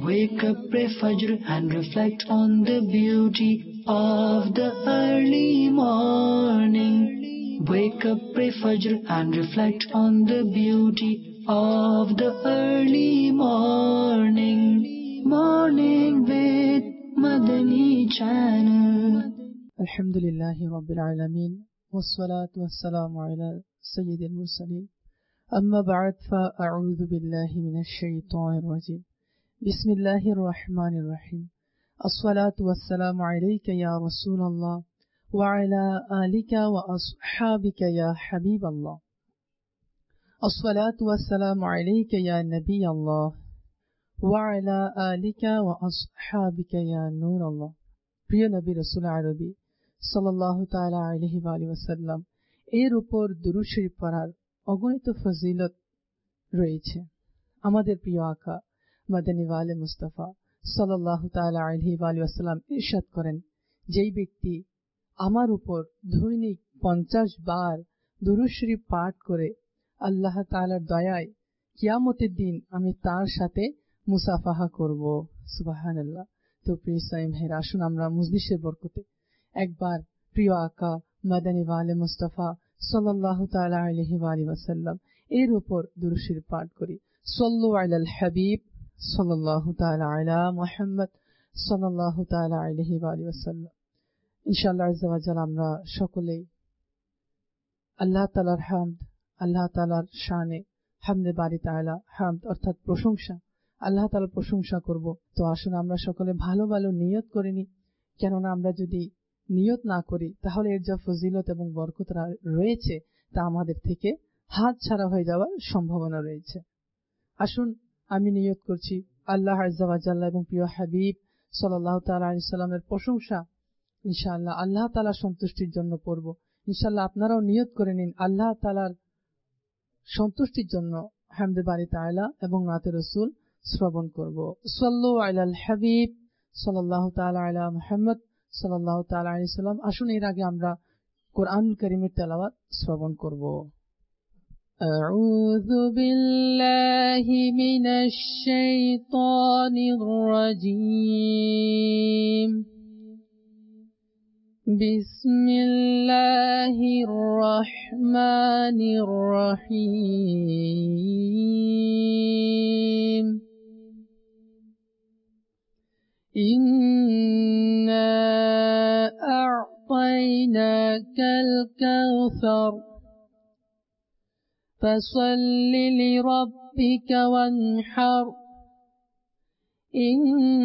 Wake up, pray Fajr and reflect on the beauty of the early morning. Wake up, pray Fajr and reflect on the beauty of the early morning. Morning with Madani Channel. Alhamdulillahi Rabbil Alameen. Wassalatu wassalamu ala Sayyidil Mursaleen. Amma ba'd fa a'udhu billahi minash shaitanir rajim. Bismillahir Rahmanir Rahim. As-salatu wassalamu alayka ya Rasulallah wa ala alika wa ashabika ya Habiballah. As-salatu wassalamu alayka ya Nabi Allah wa ala alika wa ashabika ya Nur Allah. প্রিয় নবী রাসূল আরবি সাল্লাল্লাহু তাআলা আলাইহি ওয়া আলিহি ওয়াসাল্লাম এর উপর দুরূদ শরীফ পড়ার অগণিত ফজিলত রয়েছে। আমাদের প্রিয় আকা মদনী ওয়ালে মুস্তাফা সাল্লাল্লাহু তাআলা আলাইহি ওয়া আলিহি ওয়াসাল্লাম ইরশাদ করেন, যেই ব্যক্তি আমার উপর দৈনিক 50 বার দুরূদ শরীফ পাঠ করে আল্লাহ তাআলার দয়ায় কিয়ামতের দিন আমি তার সাথে মুসাফাহা করব। সুবহানাল্লাহ। তো প্রিয় সাইম হে, আসুন আমরা মজলিসের বরকতে একবার প্রিয় আকা মদনী ওয়ালে মুস্তাফা সাল্লাল্লাহু তাআলা আলাইহি ওয়া আলিহি ওয়াসাল্লাম এর উপর দুরূদ শরীফ পাঠ করি। সাল্লু আলাল হাবিব সাল্লাল্লাহু তাআলা আলা মুহাম্মদ সাল্লাল্লাহু তাআলা আলাইহি ওয়া আলিহি ওয়াসাল্লাম। ইনশাআল্লাহ আযজা ওয়া জাল আমরা সকলেই আল্লাহ তাআলার হামদ, আল্লাহ তাআলার শানে হামদে বারি তাআলা, হামদ অর্থাৎ প্রশংসা, আল্লাহ তাআলার প্রশংসা করব। তো আসুন আমরা সকলে ভালো ভালো নিয়ত করে নিই, কেননা আমরা যদি নিয়ত না করি তাহলে এর যা ফজিলত এবং বরকত রয়েছে তা আমাদের থেকে হাত ছাড়া হয়ে যাওয়ার সম্ভাবনা রয়েছে। আসুন আমি নিয়ত করছি আল্লাহ আযজা ওয়া জাল্লা এবং প্রিয় হাবিব সাল্লাল্লাহু তাআলা আলাইহি সাল্লামের প্রশংসা ইনশাআল্লাহ আল্লাহ তাআলার সন্তুষ্টির জন্য পড়ব। ইনশাআল্লাহ আপনারাও নিয়ত করে নিন আল্লাহ তাআলার সন্তুষ্টির জন্য হামদে বারি তাআলা এবং নাতে রাসূল শ্রবণ করব। সাল্লু আলাল হাবিব সাল্লাল্লাহু তাআলা আলা মুহাম্মদ সাল্লাল্লাহু তাআলা আলাইহি সাল্লাম। আসুন এর আগে আমরা কোরআনুল কারীমের তেলাওয়াত শ্রবণ করব। আউযু বিল্লাহি মিনাশ শাইতানির রাজীম। বিসমিল্লাহির রহমানির রহিম। إنا أعطيناك الكوثر فصل لربك وانحر إن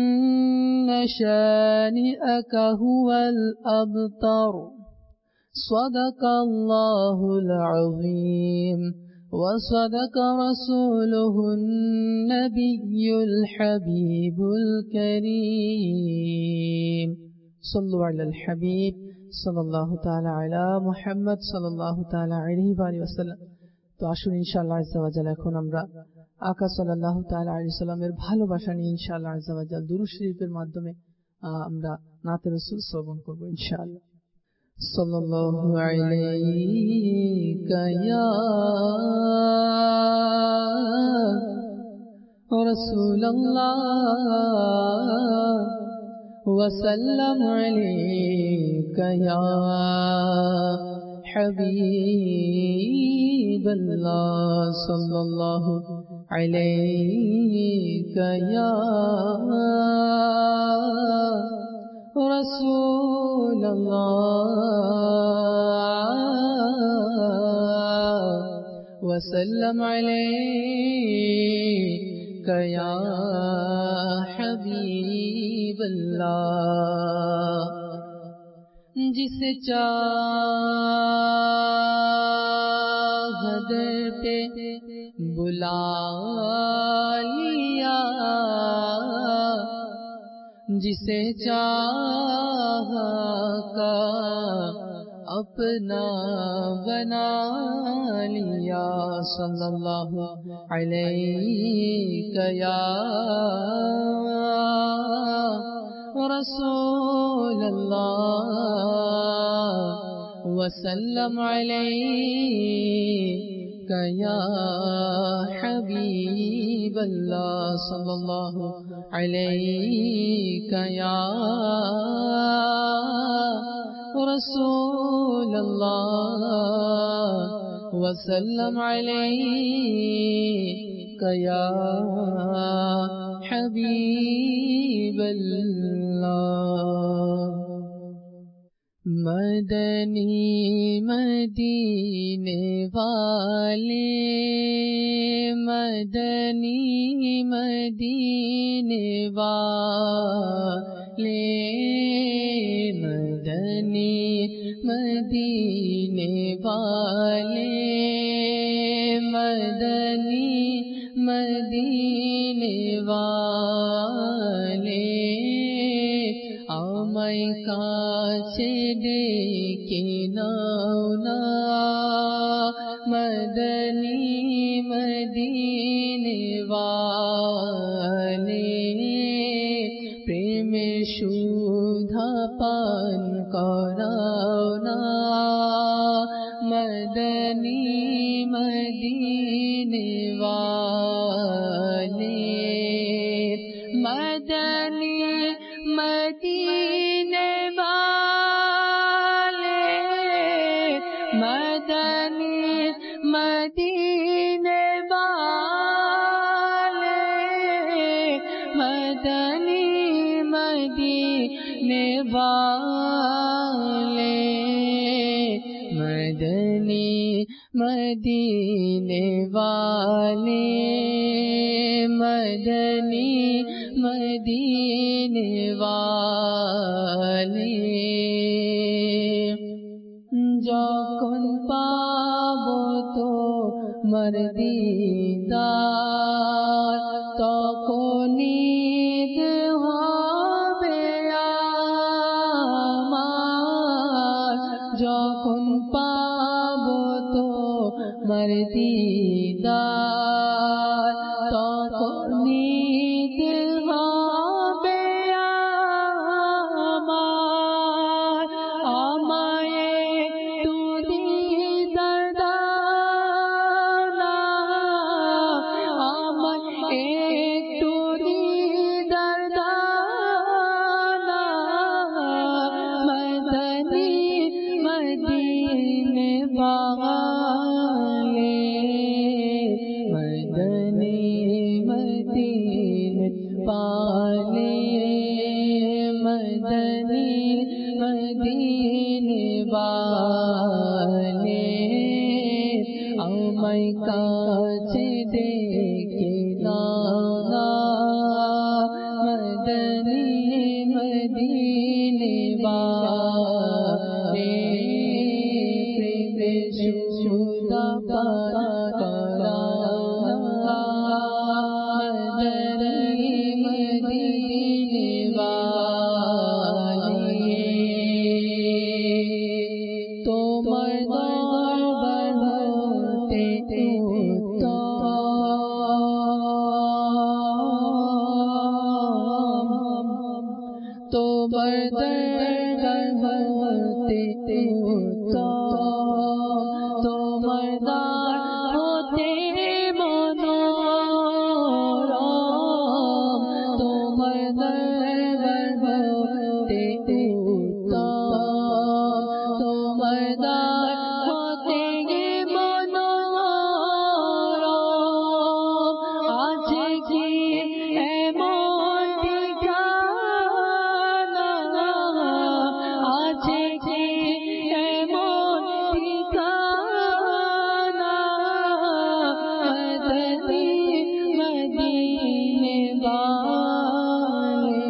شانئك هو الأبتر صدق الله العظيم وصدق رسوله النبي الحبيب الكريم صلوا على الحبيب صلى الله تعالى على محمد صلى الله تعالى عليه وآله وسلم। তো আসুন ইনশাআল্লাহ আযজা ওয়া জাল এখন আমরা আকা সাল্লাল্লাহু তাআলা আলাইহি সাল্লামের ভালোবাসা নিয়ে ইনশাআল্লাহ আযজা ওয়া জাল দুরূদ শরীফের মাধ্যমে আমরা নাতে রাসূল শ্রবণ করব ইনশাআল্লাহ। সাল্লাল্লাহু আলাইকা ইয়া রাসূলুল্লাহ ওয়া সাল্লামু আলাইকা ইয়া হাবিবাল্লাহ সাল্লাল্লাহু আলাইকা ইয়া রাসূলুল্লাহ ওয়া সাল্লাম আলাইকা ইয়া হাবিবাল্লাহ। जिसे चाहत पे बुला लिया, जिसे चाह का अपना बना लिया। सल्लल्लाहु अलैहि या रसूल अल्लाह वसल्लम अलैहि یا حبیب اللہ صلی اللہ علیہ یا رسول اللہ وسلم علیک یا حبیب اللہ مدنی مدینے والے مدنی مدینے والے مدنی مدینے والے مدنی مدینے والے آمائی کاچے ڈیکے ناؤنا مدنی مدینے والے پریم شودھا پان کراؤنا مدنی مدینے والے مدنی مدینے والے مدنی مدینے والے مدنی مدینے والے مدنی مدینے والے مدنی مدینے والے যখন পাবো তোমার দিদার তখনই ঈদ হবে আমার যখন পাবো তোমার দিদার তখনই ঈদ হবে আমার আমায় একটু দিদার দাও না আমায় একটু দিদার দাও না মদনী মদিনে والے مدنی مدینے والے مدنی مدینے والے آمائی کاچے ڈیکے ناؤنا مدنی مدینے والے شودھا پان کراؤنا مدنی مدینے والے তোমার দরবার হতে তোমার দরবার হতে তোমার দার হতে মনোরম তোমার দরবার হতে তোমার দার হতে মনোরম আছে কি এমন ঠিকানা আছে কি এমন ঠিকানা মদনী মদিনে والے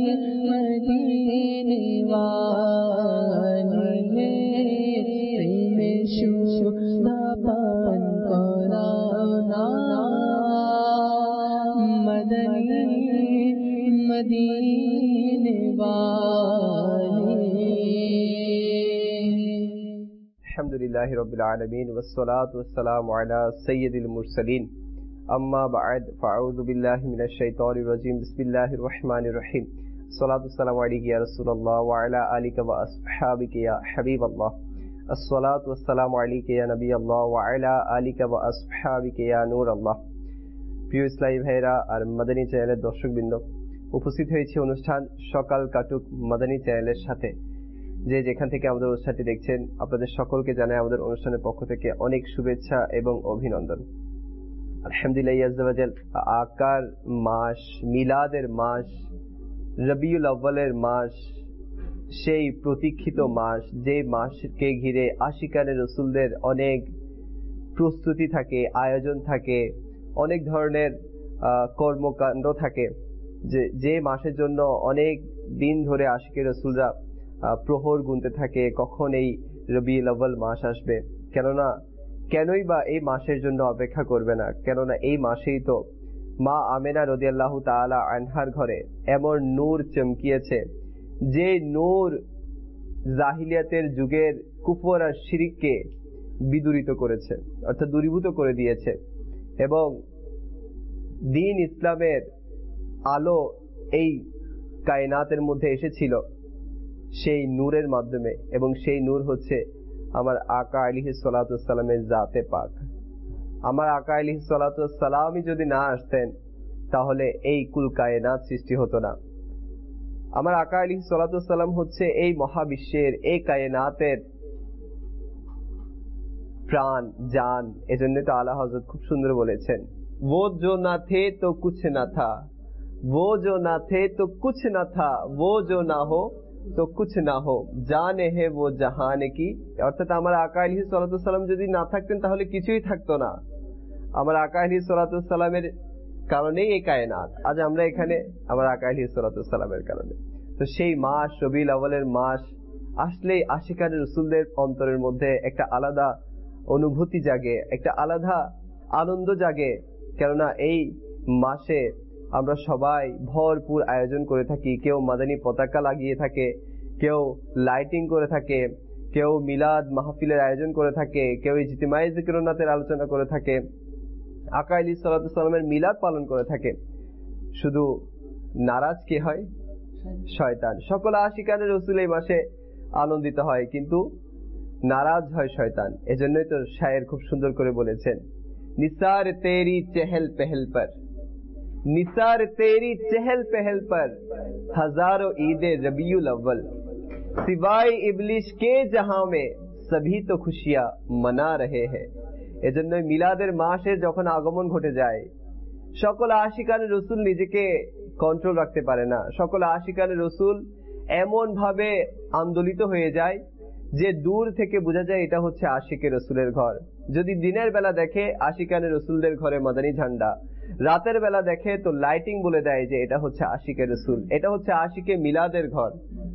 मदीने वाली प्रेम शुदा पान कराना मदीने वाली। अल्हम्दुलिल्लाहि रब्बिल आलमीन वस्सलातु वस्सलामु अला सय्यिदिल मुरसलीन अम्मा बअद फ़अऊज़ु बिल्लाहि मिनश शैतानिर रजीम बिस्मिल्लाहिर रहमानिर रहीम अस्सलातु वस्सलामु अलैका या रसूलल्लाह व अला आलिका व अस्हाबिका या हबीबल्लाह अस्सलातु वस्सलामु अलैका या नबीयल्लाह व अला आलिका व अस्हाबिका या नूरल्लाह। প্রিয় ইসলামী ভাইরা আর মাদানী চ্যানেলের দর্শকবৃন্দ, উপস্থিত হয়েছে অনুষ্ঠান সকাল কাটুক মাদানী চ্যানেলের সাথে। যে যেখান থেকে আমাদের অনুষ্ঠানটি দেখছেন আপনাদের সকলকে জানাই আমাদের অনুষ্ঠানের পক্ষ থেকে অনেক শুভেচ্ছা এবং অভিনন্দন। আলহামদুলিল্লাহ আজ্জা ওয়া জাল, আকার মাস, মিলাদের মাস, রবিউল আউয়ালের মাস, সেই প্রতীক্ষিত মাস, যে মাসকে ঘিরে আশিকানে রসুলদের অনেক প্রস্তুতি থাকে, আয়োজন থাকে, অনেক ধরনের কর্মকাণ্ড থাকে, যে মাসের জন্য অনেক দিন ধরে আশিকে রসুলরা প্রহর গুনতে থাকে কখন এই রবিউল আউয়াল মাস আসবে। কেনই বা এই মাসের জন্য অপেক্ষা করবে না? কেননা এই মাসেই তো মা আমেনা রাদিয়াল্লাহু তাআলা আনহার ঘরে এমন নূর চমকিয়েছে, যে নূর জাহিলিয়াতের যুগের কুফর আর শিরককে বিদূরিত করেছে, অর্থাৎ দূরীভূত করে দিয়েছে, এবং দ্বীন ইসলামের আলো এই কায়নাতের মধ্যে এসেছিল সেই নূরের মাধ্যমে। এবং সেই নূর হচ্ছে আমার আকা আলাইহিস সালাতু ওয়াস সালামের জাতে পাক। আমার আকা আলাইহিস সালাতু ওয়াস সালামই যদি না আসতেন তাহলে এই কুল কায়নাত সৃষ্টি হতো না। আমার আকা আলাইহিস সালাতু ওয়াস সালাম হচ্ছে এই মহাবিশ্বের, এই কায়নাতের প্রাণ, জান। এজন্য তো আলা হযরত খুব সুন্দর বলেছেন, वो जो ना थे तो कुछ ना था, वो जो ना थे तो कुछ ना था, वो जो ना हो তো কুছ না হো, জানে হে ও জাহানে কি। অর্থাৎ আমার আকা আলাইহিস সালাতু ওয়াস সালাম যদি না থাকতেন তাহলে কিছুই থাকতো না। আমার আকা আলাইহিস সালাতু ওয়াস সালামের কারণেই এই কায়নাত। আজ আমরা এখানে আমার আকা আলাইহিস সালাতু ওয়াস সালামের কারণে। তো সেই মাস রবিউল আউয়ালের মাস আসলেই আশিকানে রাসূলদের অন্তরের মধ্যে একটা আলাদা অনুভূতি জাগে, একটা আলাদা আনন্দ জাগে। কেননা এই মাসে আমরা সবাই ভরপুর আয়োজন করে থাকি। কেউ মাদানী পতাকা লাগিয়ে থাকে, কেউ লাইটিং করে থাকে, কেউ মিলাদ মাহফিলের আয়োজন করে থাকে, কেউ ইজতিমাই যিকরুন্নাতের আলোচনা করে থাকে, আকা আলাইহিস সালাতু ওয়াস সালামের মিলাদ পালন করে থাকে। শুধু নারাজ কে হয়? শয়তান। সকল আশিকানে রাসূল এই মাসে আনন্দিত হয়, কিন্তু নারাজ হয় শয়তান। এজন্যই তো শায়ের খুব সুন্দর করে বলেছেন, নিসার তেরি চেহল পেহল পর, निसार तेरी चहल पहल पर हजारों ईदे रबीउल अव्वल, सिवाय इबलिश के जहां में सभी तो खुशियां मना रहे हैं। এজন্য মিলাদের মাসের যখন আগমন ঘটে যায়, সকল আশিকানে রাসূল নিজেকে কন্ট্রোল রাখতে পারে না। সকল আশিকানে রাসূল এমন ভাবে আন্দোলিত হয়ে যায় যে দূর থেকে বোঝা যায় এটা হচ্ছে আশিকে রাসূলের ঘর। যদি দিনের বেলা দেখে আশিকানে রাসূলদের ঘরে মাদানী ঝান্ডা, রাতের বেলা দেখে তো লাইটিং বলে দেয় যে এটা হচ্ছে আশিকে রাসূল, এটা হচ্ছে আশিকে মিলাদের ঘর।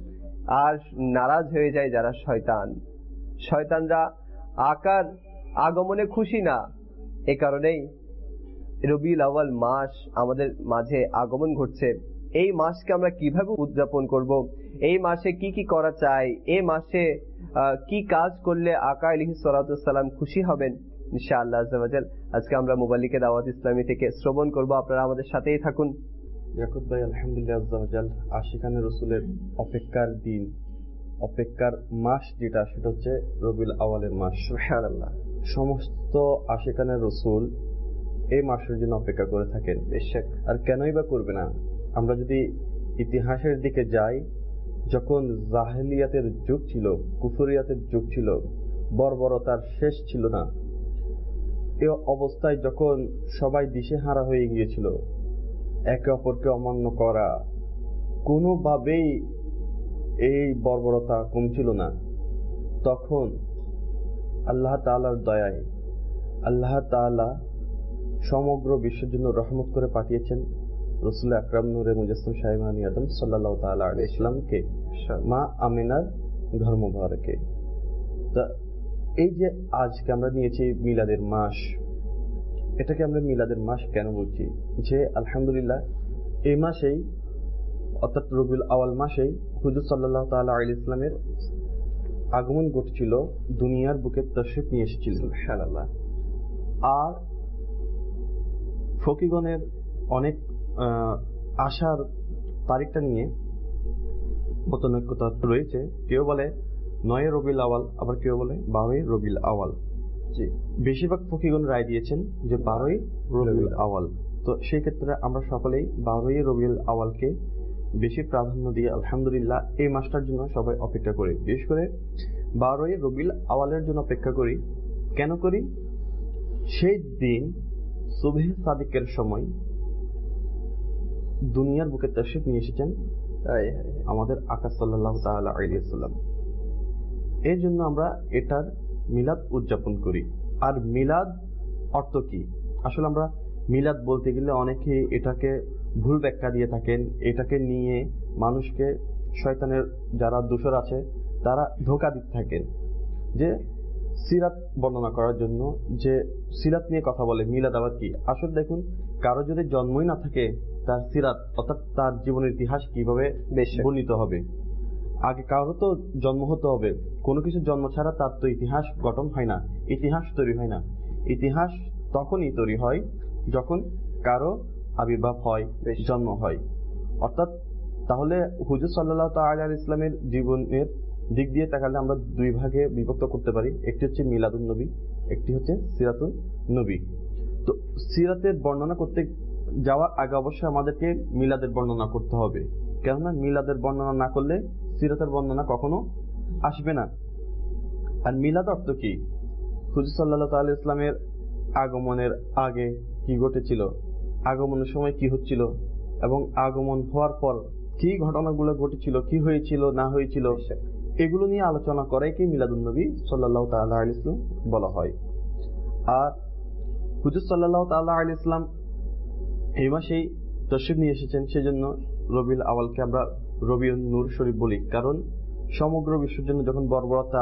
আর নারাজ হয়ে যায় যারা শয়তান। শয়তানরা আকার আগমনে খুশি না। এ কারণেই রবিউল আউয়াল মাস আমাদের মাঝে আগমন ঘটছে। এই মাসকে আমরা কিভাবে উদযাপন করব, এই মাসে কি কি করা চাই, এই মাসে কি কাজ করলে আকা আলাইহিস সালাতু ওয়াস সালাম খুশি হবেন, ইনশাআল্লাহ আজ্জা ওয়া জাল আজকে আমরা মুবাল্লিকে দাওয়াত ইসলামী থেকে শ্রবণ করব। আপনারা আমাদের সাথেই থাকুন। ইয়াকুত ভাই, আলহামদুলিল্লাহ আজ্জা ওয়া জাল, আশিকানে রাসূলের অপেক্ষার দিন, অপেক্ষার মাস যেটা, সেটা হচ্ছে রবিউল আউয়ালের মাস। সুবহানাল্লাহ। সমস্ত আশিকানে রাসূল এই মাসের জন্য অপেক্ষা করে থাকেন। বেশক। আর কেনই বা করবে না? আমরা যদি ইতিহাসের দিকে যাই, যখন জাহেলিয়াতের যুগ ছিল, কুফরিয়াতের যুগ ছিল, বর্বরতার শেষ ছিল না, এই অবস্থায় যখন সবাই দিশেহারা হয়ে গিয়েছিল, একে অপরকে অমান্য করা, কোনোভাবেই এই বর্বরতা কমছিল না, তখন আল্লাহ তাআলার দয়ায় আল্লাহ তাআলা সমগ্র বিশ্বের জন্য রহমত করে পাঠিয়েছেন রাসূল আকরাম নূরে মুজাসসাম শাইবানী আদম সাল্লাল্লাহু তাআলা আলাইহি সাল্লামকে, মা আমিনার ঘর মুবারকে। তা এই যে আজকে আমরা নিয়েছি মিলাদের মাস, এটাকে আমরা মিলাদের মাস কেন বলছি? যে আলহামদুলিল্লাহ এই মাসেই অর্থাৎ রবিউল আওয়াল মাসেই হুজুর সাল্লাল্লাহু তাআলা আলাইহি ইসলামের আগমন ঘটেছিল, দুনিয়ার বুকে তাশরীফ নিয়ে এসেছিলেন। সুবহানাল্লাহ। আর ফকিগণের অনেক আশার তারিখটা নিয়ে মতনৈক্যতা রয়েছে। কেউ বলে 9 রবিউল আওয়াল, আবার কেউ বলে 12 রবিউল আওয়াল। জি, বেশিরভাগ ফকিগণ রায় দিয়েছেন যে 12 রবিউল আওয়াল। তো সেই ক্ষেত্রে আমরা সকলেই 12 রবিউল আওয়ালকে বেশি প্রাধান্য দিয়ে আলহামদুলিল্লাহ এই মাসটার জন্য সবাই অপেক্ষা করি। বিশেষ করে 12 রবিউল আওয়ালের জন্য অপেক্ষা করি। কেন করি? সেই দিন সুবহে সাদিকের সময় দুনিয়ার বুকে তাশরীফ নিয়ে এসেছেন আমাদের আকা সাল্লাল্লাহু তাআলা আলাইহি ওয়াসাল্লাম। এর জন্য আমরা এটার মিলাদ উদযাপন করি। আর মিলাদ অর্থ কি? আসলে আমরা মিলাদ বলতে গেলে অনেকে এটাকে ভুল ব্যাখ্যা দিয়ে থাকেন। এটাকে নিয়ে মানুষকে, শয়তানের যারা দোসর আছে তারা ধোঁকা দিতে থাকেন যে সিরাত বর্ণনা করার জন্য, যে সিরাত নিয়ে কথা বলে, মিলাদ আবার কি? আসলে দেখুন, কারো যদি জন্মই না থাকে তার সিরাত অর্থাৎ তার জীবনের ইতিহাস কিভাবে বর্ণিত হবে? আগে কারো তো জন্ম হতে হবে। কোনো কিছু জন্ম ছাড়া তার তো ইতিহাস গঠন হয় না, ইতিহাস তৈরি হয় না। ইতিহাস তখনই তৈরি হয় যখন কারো আবির্ভাব হয়, জন্ম হয়। অর্থাৎ তাহলে হুজুর সাল্লাল্লাহু তাআলা আলাইহি ইসলামের জীবনের দিক দিয়ে তাকালে আমরা দুই ভাগে বিভক্ত করতে পারি। একটি হচ্ছে মিলাদুন নবী, একটি হচ্ছে সিরাতুন নবী। তো সিরাতের বর্ণনা করতে যাওয়ার আগে অবশ্যই আমাদেরকে মিলাদের বর্ণনা করতে হবে। কেননা মিলাদের বর্ণনা না করলে সিরাতের বর্ণনা কখনো আসবে না। আর মিলাদ অর্থ কি? হুজুর সাল্লাল্লাহু তাআলা ইসলামের আগমনের আগে কি ঘটেছিল, আগমনের সময় কি হচ্ছিল, এবং আগমন হওয়ার পর কি ঘটনাগুলো ঘটেছিল, কি হয়েছিল না হয়েছিল, এগুলো নিয়ে আলোচনা করাই কি মিলাদুন নবী সাল্লাল্লাহু তাআলা আলাইহি ইসলাম বলা হয়। আর হুজুর সাল্লাল্লাহু তাআলা আলাইহি ইসলাম এই মাসেই তাশরীফ নিয়ে এসেছেন, সেজন্য রবিউল আওয়ালকে আমরা রবিউন নূর শরীফ বলি। কারণ সমগ্র বিশ্বের জন্য যখন বর্বরতা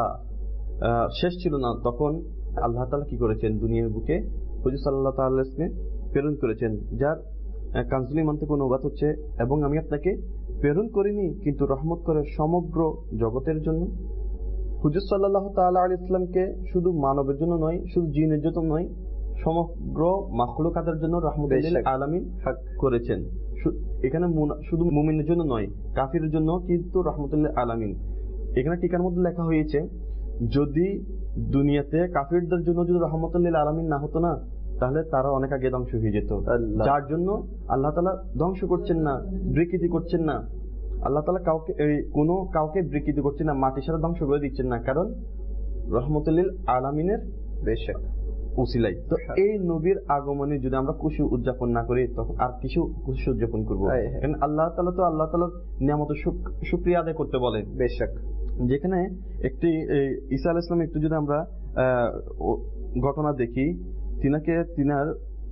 শেষ ছিল না, তখন আল্লাহ তাআলা কি করেছেন? দুনিয়ার বুকে হুজুর সাল্লাল্লাহু তাআলা আলাইহি ইসলামকে প্রেরণ করেছেন, যার কানজুল ইমান থেকে অনুবাদ হচ্ছে, এবং আমি আপনাকে প্রেরণ করিনি কিন্তু রহমত করে সমগ্র জগতের জন্য। হুজুর সাল্লাল্লাহু তাআলা আলাইহি ইসলামকে শুধু মানবের জন্য নয়, শুধু জিনের জন্য নয়, সমগ্র মাখলুকাতের জন্য রাহমাতুল লিল আলামিন করেছেন। এখানে শুধু মুমিনের জন্য নয়, কাফিরের জন্য কিন্তু রাহমাতুল লিল আলামিন। এখানে টিকার মধ্যে লেখা হয়েছে, যদি দুনিয়াতে কাফিরদের জন্য যদি রাহমাতুল লিল আলামিন না হতো না, তাহলে তারা অনেক আগে ধ্বংস হয়ে যেত। যার জন্য আল্লাহ তাআলা ধ্বংস করছেন না, বিকৃতি করছেন না। আল্লাহ তাআলা কাউকে বিকৃতি করছেন না, মাটির সাথে ধ্বংস করে দিচ্ছেন না, কারণ রাহমাতুল লিল আলামিনের বেশক উসিলাই। তো এই নবীর আগমনে যদি আমরা খুশি উদযাপন না করি, তখন আর কিছু খুশি উদযাপন করবো? কারণ আল্লাহ তাআলার নিয়ামতের শুকরিয়া আদায় করতে বলেন। বেশক যেখানে একটি ঈসা আলাইহিস সালাম একটু যদি আমরা ঘটনা দেখি, তিনার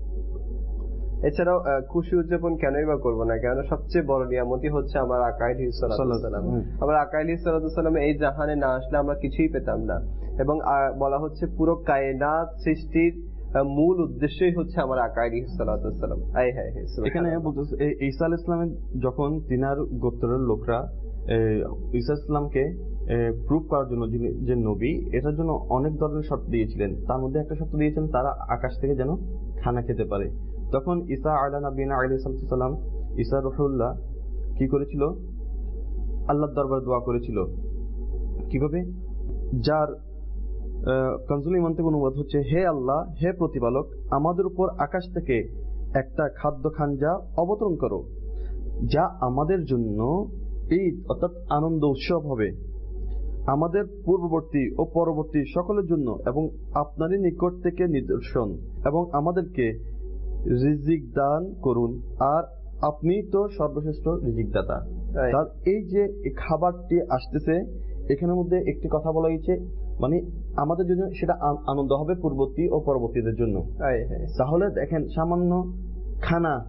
এছাড়াও খুশি উদযাপন কেনই বা করবো না? কেন সবচেয়ে বড় নিয়ামতই হচ্ছে আমার আকা আলাইহিস সালাম। আমার আকা আলাইহিস সালাম এই জাহানে না আসলে আমরা কিছুই পেতাম না। এবং বলা হচ্ছে পুরো কায়নাত সৃষ্টির মূল উদ্দেশ্যই হচ্ছে আমার আকা আলাইহিস সালাম। এখানে বলতেছে ঈসা আলাইহিস সালামের যখন তিনার গোত্রের লোকরা ঈসা ইসলামকে প্রুভ করার জন্য যে নবী, এটার জন্য অনেক ধরনের শর্ত দিয়েছিলেন। তার মধ্যে একটা শর্ত দিয়েছেন, তারা আকাশ থেকে যেন খানা খেতে পারে। তখন ঈসা আলা নবিনা আলাইহিস সালাম, ঈসা রূহুল্লাহ কি করেছিল? আল্লাহর দরবারে দোয়া করেছিল। কিভাবে? যার কানজুল ইমান থেকে অনুবাদ হচ্ছে, হে আল্লাহ, হে প্রতিপালক, আমাদের উপর আকাশ থেকে একটা খাদ্য খাঞ্জা অবতরণ করো, যা আমাদের জন্য ঈদ অর্থাৎ আনন্দ উৎসব হবে, আমাদের পূর্ববর্তী ও পরবর্তী সকলের জন্য, এবং আপনারই নিকট থেকে নিদর্শন, এবং আমাদেরকে রিজিক দান করুন, আর আপনি তো সর্বশ্রেষ্ঠ রিজিক দাতা। তার এই যে খাবারটি আসতেছে, এখানের মধ্যে একটি কথা বলা হয়েছে, মানে আমাদের জন্য সেটা আনন্দ হবে পূর্ববর্তী ও পরবর্তীদের জন্য। তাহলে দেখেন, সামান্য খানা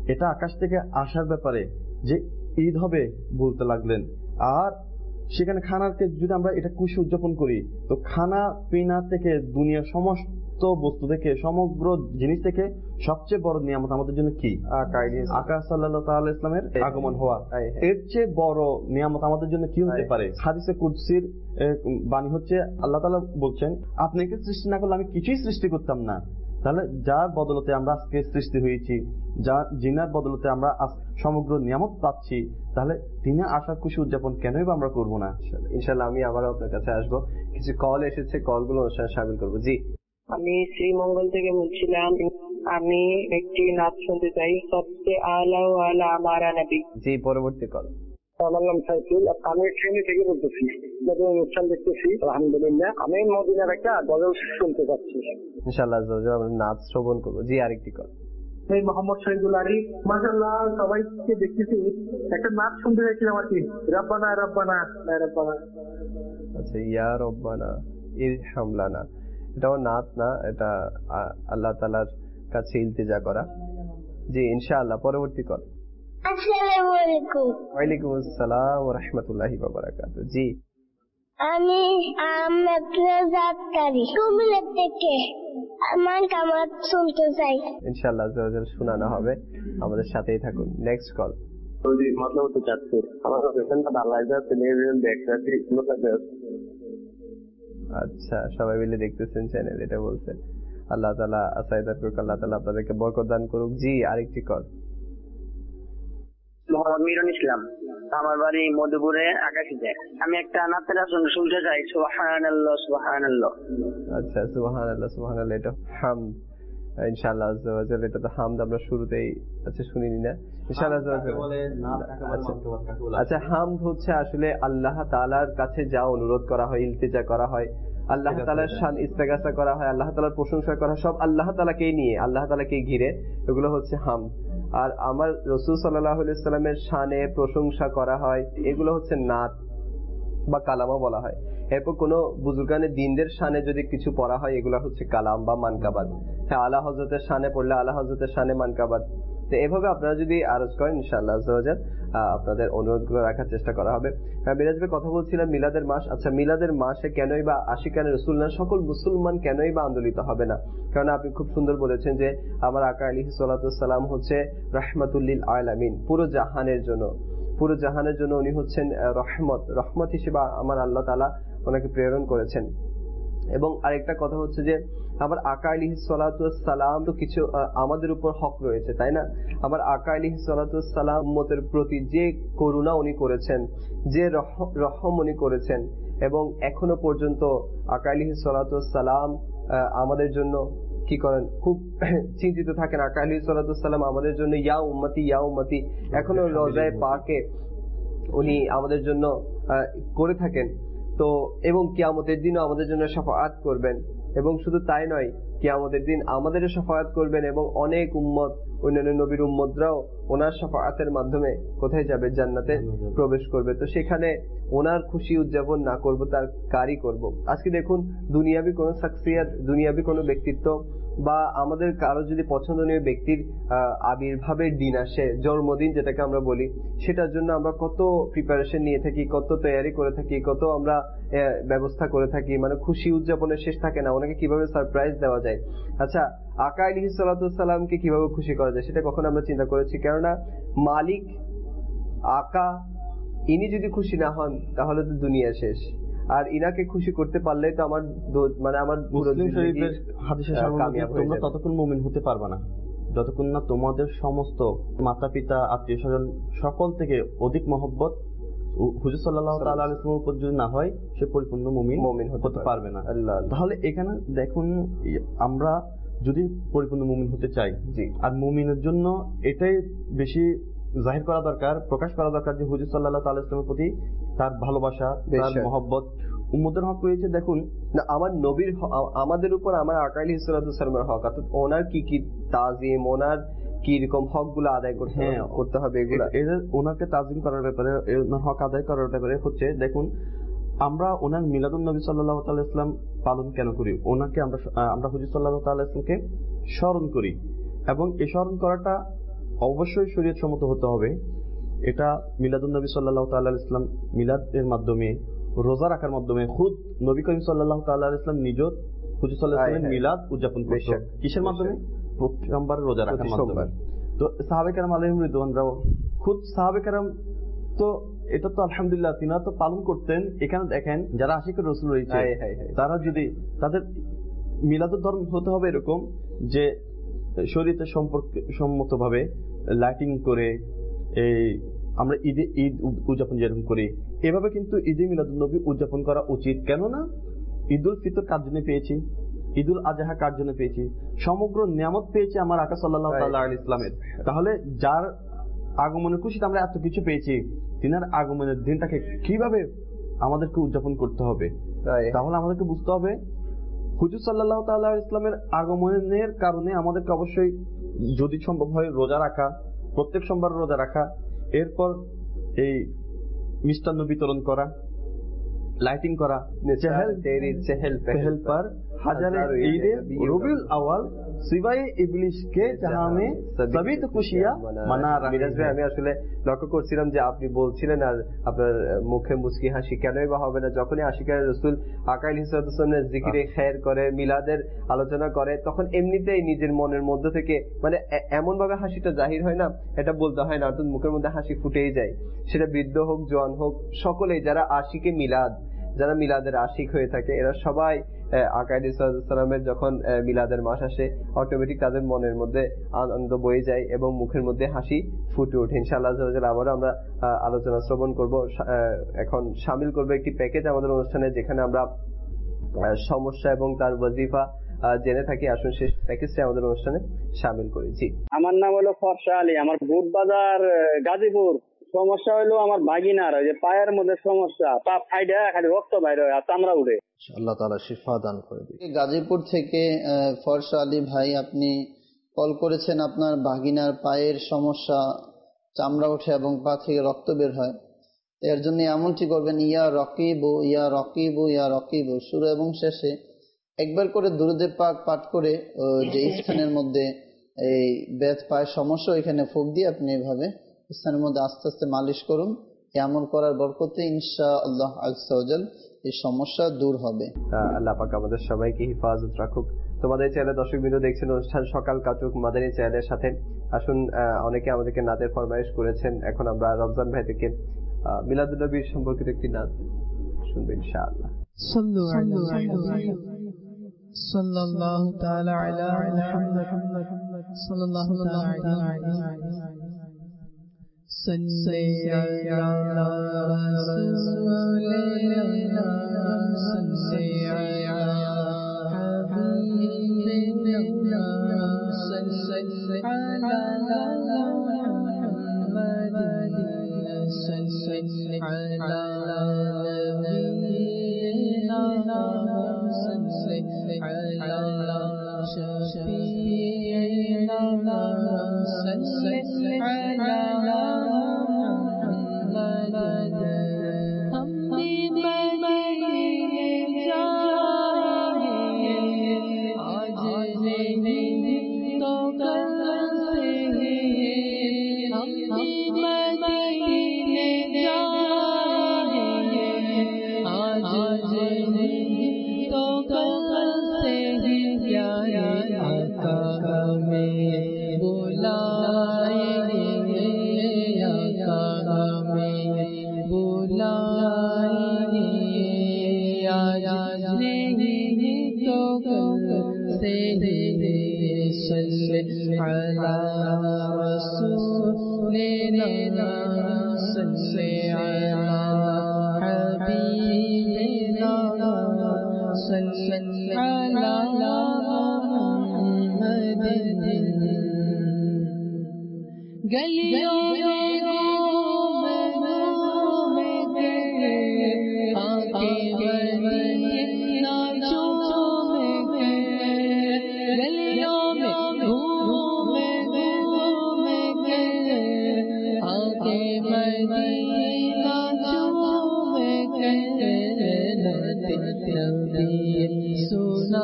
এটা আকাশ থেকে আসার ব্যাপারে যে ঈদ হবে বলতে লাগলেন। আর সেখানে খানাকে যদি আমরা এটা খুশি উদযাপন করি, তো খানা পিনা থেকে দুনিয়ার সমস্ত বস্তু থেকে সমগ্র জিনিস থেকে সবচেয়ে বড় নিয়ামত আমাদের জন্য কি? আকাশ সাল্লাল্লাহু তাআলা ইসলামের আগমন হওয়া। এর চেয়ে বড় নিয়ামত আমাদের জন্য কি হতে পারে? হাদিসে কুদসির বাণী হচ্ছে, আল্লাহ তাআলা বলছেন, আপনাকে সৃষ্টি না করলে আমি কিছুই সৃষ্টি করতাম না। তাহলে যার বদলতে আমরা আজকে সৃষ্টি হয়েছি, জিনার বদলতে আমরা সমগ্র নিয়ামত পাচ্ছি, তাহলে তিনি আশা খুশি উদযাপন কেনই বা আমরা করবো না? ইনশাআল্লাহ আমি আবারও আপনার কাছে আসবো। কিছু কল এসেছে, কলগুলো অনুষ্ঠানে শামিল করবো। জি, আমি শ্রীমঙ্গল থেকে বলছিলাম। আমি একটি নাচ শুনতে চাই, সবচেয়ে আলা ওয়ালা আমারা নবী। জি, পরবর্তী কল। আমার নাম সাইফুল, আমি ট্রেনে থেকে বলতেছি, যখন অনুষ্ঠান দেখতেছি আলহামদুলিল্লাহ। আমি মদিনার একটা গজল শুনতে চাচ্ছি। ইনশাআল্লাহ আমরা নাচ শ্রবণ করবো। জি, আরেকটি কল। এই মোহাম্মদ শহীদুল আরিফ, মাশাআল্লাহ সবাইকে দেখতেছি, একটা নাচ শুনতে চাইছিলাম আর কি, রব্বানা রব্বানা রব্বানা। আচ্ছা, ইয়া রব্বানা ইরহাম লানা, এটাও নাচ না, এটা আল্লাহ তাআলার কাছে ইলতিজা করা। জি, ইনশাআল্লাহ পরবর্তী কল। আসসালামু আলাইকুম। ওয়ালাইকুম আসসালাম ওয়া রাহমাতুল্লাহি ওয়া বারাকাতুহু। জি, আমি যাত্রারি কুমিল্লা থেকে, আমার কামাত শুনতে চাই। ইনশাআল্লাহ শোনানো হবে, আমাদের সাথেই থাকুন। Next call. আচ্ছা, সবাই মিলে দেখতেছেন চ্যানেল, এটা বলছেন। আল্লাহ তাআলা আসাইদার করুক, আল্লাহ তাআলা আপনাদেরকে বরকত দান করুক। জি, আরেকটি কল। মোহাম্মদ মিরন ইসলাম, আমার বাড়ি মধুপুরে আকাশিতে। আমি একটা নাচের আসন শুনতে চাই, সুবহানাল্লাহ সুবহানাল্লাহ। আচ্ছা, সুবহানাল্লাহ সুবহানাল্লাহ, এটা হামদ। ইনশাআল্লাহ এটা তো হামদ আমরা শুরুতেই শুনিনি না। ইনশাআল্লাহ আচ্ছা, হামদ হচ্ছে আসলে আল্লাহ তাআলার কাছে যা অনুরোধ করা হয়, ইলতিজা করা হয়, আল্লাহ তাআলার শান ইস্তেগাসা করা হয়, আল্লাহ তাআলার প্রশংসা করা, সব আল্লাহ তাআলাকেই নিয়ে, আল্লাহ তাআলাকেই ঘিরে, এগুলো হচ্ছে হামদ। আর আমার রাসূল সাল্লাল্লাহু আলাইহি ওয়াসাল্লামের শানে প্রশংসা করা হয়, এগুলো হচ্ছে নাত বা কালামও বলা হয়। এরপর কোন বুজুর্গানে দ্বীনদের শানে যদি কিছু পড়া হয়, এগুলো হচ্ছে কালাম বা মানকাবাত। হ্যাঁ, আলা হযরতের শানে পড়লে আলা হযরতের শানে মানকাবাত। তো এভাবে আপনারা যদি আরজ করেন, ইনশাআল্লাহ আপনাদের অনুরোধগুলো রাখার চেষ্টা করা হবে। মিরাজ ভাই কথা বলছিলাম মিলাদের মাস। আচ্ছা, মিলাদের মাসে কেনই বা আশিকানে রাসূল না, সকল মুসলমান কেনই বা আন্দোলিত হবে না? কারণ আপনি খুব সুন্দর বলেছেন যে আমার আকা আলাইহিস সালাতু ওয়াস সালাম হচ্ছে রাহমাতুল লিল আলামিন, পুরো জাহানের জন্য, পুরো জাহানের জন্য উনি হচ্ছেন রহমত হিসেবে আমার আল্লাহ তাআলা ওনাকে প্রেরণ করেছেন। এবং আরেকটা কথা হচ্ছে যে আমার আকা আলাইহিস সালাতু ওয়াস সালাম তো কিছু আমাদের উপর হক রয়েছে, তাই না? আমার আকা আলাইহিস সালাতু ওয়াস সালাম উম্মতের প্রতি যে করুণা উনি করেছেন, যে রহম উনি করেছেন, এবং এখনো পর্যন্ত আকা আলাইহিস সালাতু ওয়াস সালাম আমাদের জন্য কি করেন, খুব চিন্তিত থাকেন। আকা আলাইহিস সালাতু ওয়াস সালাম আমাদের জন্য ইয়া উম্মতি এখনো রওজায়ে পাকে উনি আমাদের জন্য করে থাকেন। তো এবং কিয়ামতের দিনও আমাদের জন্য শাফাআত করবেন, এবং শুধু তাই নয়, কিয়ামতের দিন আমাদেরও শাফাআত করবেন, এবং অনেক উম্মত, অন্যান্য নবীর উম্মতরাও ওনার শাফাআতের মাধ্যমে কোথায় যাবে? জান্নাতে প্রবেশ করবে। তো সেখানে ওনার খুশি উদযাপন না করব, তার কারি করব। আজকে দেখুন, দুনিয়াবি কোনো সাকসিয়াত, দুনিয়াবি কোনো ব্যক্তিত্ব বা আমাদের কারো যদি পছন্দনীয় ব্যক্তির আবির্ভাবের দিন আসে, জন্মদিন যেটাকে আমরা বলি, সেটার জন্য আমরা কত প্রিপারেশন নিয়ে থাকি, কত তৈরি করে থাকি, কত আমরা ব্যবস্থা করে থাকি। মানে খুশি উদযাপনের শেষ থাকে না, ওনাকে কিভাবে সারপ্রাইজ দেওয়া যায়। আচ্ছা, আকা আলাইহিস সালাতু ওয়াস সালামকে কিভাবে খুশি করা যায় সেটা কখনো আমরা চিন্তা করেছি? কেননা মালিক আকা, ইনি যদি খুশি না হন তাহলে তো দুনিয়া শেষ। আর ইনাকে খুশি করতে পারলে তো আমার মুসলিম শরীফের হাদিসে তোমরা ততক্ষণ মুমিন হতে পারবে না যতক্ষণ না তোমাদের সমস্ত মাতা পিতা আত্মীয় স্বজন সকল থেকে অধিক মহব্বত হুজুর সাল্লাল্লাহু তাআলা আলাইহি ওয়াসাল্লামের উপর যদি না হয়, সে পরিপূর্ণ মুমিন হতে পারবে না। তাহলে এখানে দেখুন, আমরা যদি পরিপূর্ণ মুমিন হতে চাই, আর মুমিনের জন্য এটাই বেশি জাহির করা দরকার, প্রকাশ করা দরকার যে হুজুর সাল্লাল্লাহু তাআলা আলাইহি ওয়াসাল্লামের প্রতি তার ভালোবাসা, তার মহব্বত। উম্মতের হক রয়েছে, দেখুন না, আমার নবীর, আমাদের উপর আমার আকা আলাইহিস সালাতু ওয়াস সালামের হক, অর্থাৎ ওনার কি কি তাজিম, ওনার কি রকম হক গুলো আদায় করতে হবে, এগুলো ওনাকে তাজিম করার ব্যাপারে, ওনার হক আদায় করার ব্যাপারে হচ্ছে, দেখুন আমরা ওনার মিলাদুন নবী সাল্লাল্লাহু তাআলা ইসলাম পালন কেন করি? ওনাকে আমরা হুজুর সাল্লাল্লাহু তাআলা ইসলামকে স্মরণ করি, এবং এই স্মরণ করাটা অবশ্যই শরীয়ত সম্মত হতে হবে। এটা মিলাদুন নবী সাল্লাল্লাহু তাআলা আলাইহি ইসলাম মিলাদের মাধ্যমে, রোজা রাখার মাধ্যমে খুদ নবী করিম সাল্লাল্লাহু তাআলা আলাইহি ইসলাম নিজ হুজুর সাল্লাল্লাহু আলাইহি ওয়াসাল্লাম মিলাদ উদযাপন করতেন। কিসের মাধ্যমে? প্রতি সোমবার রোজা রাখার মাধ্যমে। তো সাহাবে কেরাম আলাইহিম রিদওয়ানরাও খুদ সাহাবে কেরাম তো এটা তো আলহামদুলিল্লাহ তিনারা তো পালন করতেন। এখানে দেখেন যারা আশিকুর রাসূল রয়েছে তারা যদি তাদের মিলাদুদ ধর্ম হতে হবে এরকম যে শরীয়তের সম্মত ভাবে লাইটিং করে, এই আমরা ঈদ উদযাপন যেরকম করি এভাবে কিন্তু ঈদে মিলাদুন নবী উদযাপন করা উচিত। কেননা ঈদুল ফিতর কার জন্য পেয়েছি, ঈদুল আজহা কার জন্য পেয়েছি? সমগ্র নিয়ামত পেয়েছি আমার আকা সাল্লাল্লাহু তাআলা আলাইহি ইসলামের। তাহলে যার আগমনের খুশিতে আমরা এত কিছু পেয়েছি, তিনার আগমনের দিনটাকে কিভাবে আমাদেরকে উদযাপন করতে হবে? তাহলে আমাদেরকে বুঝতে হবে হুজুর সাল্লাল্লাহু তাআলা আলাইহি ইসলামের আগমনের কারণে আমাদেরকে অবশ্যই যদি সম্ভব হয় রোজা রাখা, প্রত্যেক সোমবার রোজা রাখা, এরপর এই মিষ্টান্ন বিতরণ করা, লাইটিং করা, চেহেল पर হাজারে ঈদে রবিউল আউয়াল সিবায়ে ইবলিশ কে জাহাঁ মে সবই তো খুশিয়াঁ মানা রাহে। মিরাজ ভাই, আমি আসলে লক্ষ্য করছিলাম যে আপনি বলছিলেন আর আপনার মুখে মুস্কি হাসি কেনই বা হবে না, যখনই আশিকায়ে রাসূল আকা আলাইহিস সালামের জিকিরে খায়ের করে, মিলাদের আলোচনা করে, তখন এমনিতেই নিজের মনের মধ্যে থেকে মানে এমন ভাবে হাসিটা জাহির হয় না, এটা বলতে হয় না, অর্থাৎ মুখের মধ্যে হাসি ফুটেই যায়। সেটা বৃদ্ধ হোক, জওয়ান হোক, সকলেই যারা আশিকে মিলাদ, যারা মিলাদের আশিক হয়ে থাকে, এরা সবাই আকা আলাইহিস সালামের যখন মিলাদের মাস আসে অটোমেটিক তাদের মনের মধ্যে আনন্দ বয়ে যায় এবং মুখের মধ্যে হাসি ফুটে ওঠে। ইনশাআল্লাহ আবারও আমরা আলোচনা শ্রবণ করব। এখন শামিল করব একটি প্যাকেজ আমাদের অনুষ্ঠানে, যেখানে আমরা সমস্যা এবং তার ওয়াজিফা জেনে থাকি। আসুন সেই প্যাকেজটা আমাদের অনুষ্ঠানে শামিল করেছি। আমার নাম হলো ফরসা আলী, আমার বুট বাজার গাজীপুর। সমস্যা হলো আমার ভাগিনার ওই যে পায়ের মধ্যে সমস্যা, পা ফাইডা খালি রক্ত বাইর হয় আর চামড়া উঠে। আল্লাহ তাআলা শিফা দান করে দিন। গাজীপুর থেকে ফরসা আলী ভাই আপনি কল করেছেন, আপনার ভাগিনার পায়ের সমস্যা, চামড়া ওঠে এবং পা থেকে রক্ত বের হয়। এর জন্য এমনটি করবেন, ইয়া রকিবু ইয়া রকিবু ইয়া রকিবু শুরু এবং শেষে একবার করে দুরূদে পাক পাঠ করে যে স্থানের মধ্যে এই ব্যথ পায়ের সমস্যা ওইখানে ফুঁক দিয়ে আপনি এভাবে স্থানের মধ্যে আস্তে আস্তে মালিশ করুন। এমন করার বরকতে ইনশাআল্লাহ আযজা ওয়া জাল এই সমস্যা দূর হবে। আল্লাহ পাক আমাদের সবাইকে হিফাজত রাখুক। তোমাদের চ্যানেলে দর্শকবৃন্দ দেখছেন অনুষ্ঠান সকাল কাটুক মাদানী চ্যানেলের সাথে। আসুন, অনেকে আমাদেরকে নাতের ফরমাইশ করেছেন। এখন আমরা রমজান ভাই থেকে মিলাদুন নবীর সম্পর্কিত একটি নাত শুনবো ইনশাআল্লাহ। সাল্লাল্লাহু তাআলা আলা মুহাম্মদ সাল্লাল্লাহু তাআলা আলাইহি صلي على رسول الله صلي على حبيب الله صلي على محمد صلي على نبينا صلي على شفيعنا صلي على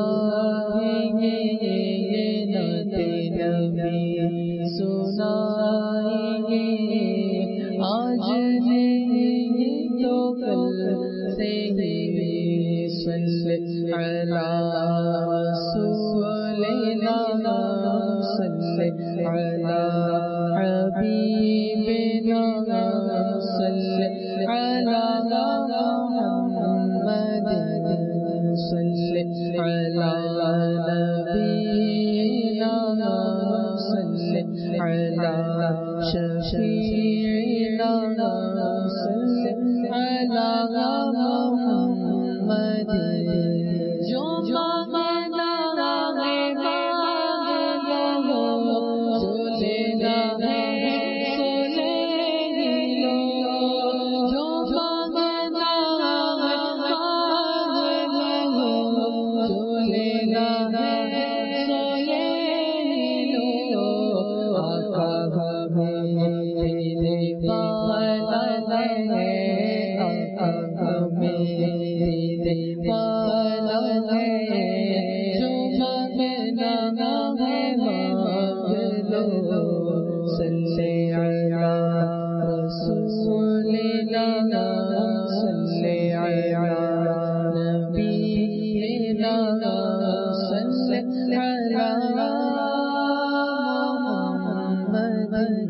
सुना صل على رسولنا صل على حبيبنا صل على محمد صل على نبينا صل على شفيعنا صل على محمد جو مانگنا ہے مانگ لو جو لینا ہے سو لے لو جو مانگنا ہے مانگ لو جو لینا ہے سو لے لو آقا ہمیں تیرے والا ہے آقا ہمیں تیرے والا ہے جو مانگنا ہے مانگ لو صلی علی رسولنا صلی علی نبینا صلی علی محمد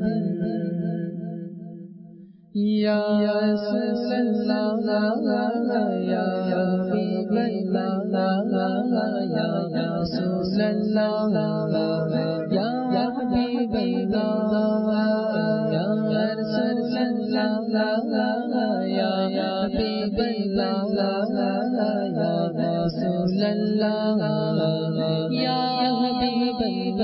یا رسول اللہ یا حبیب اللہ یا رسول اللہ یا حبیب اللہ یا رسول اللہ یا حبیب اللہ یا رسول اللہ یا حبیب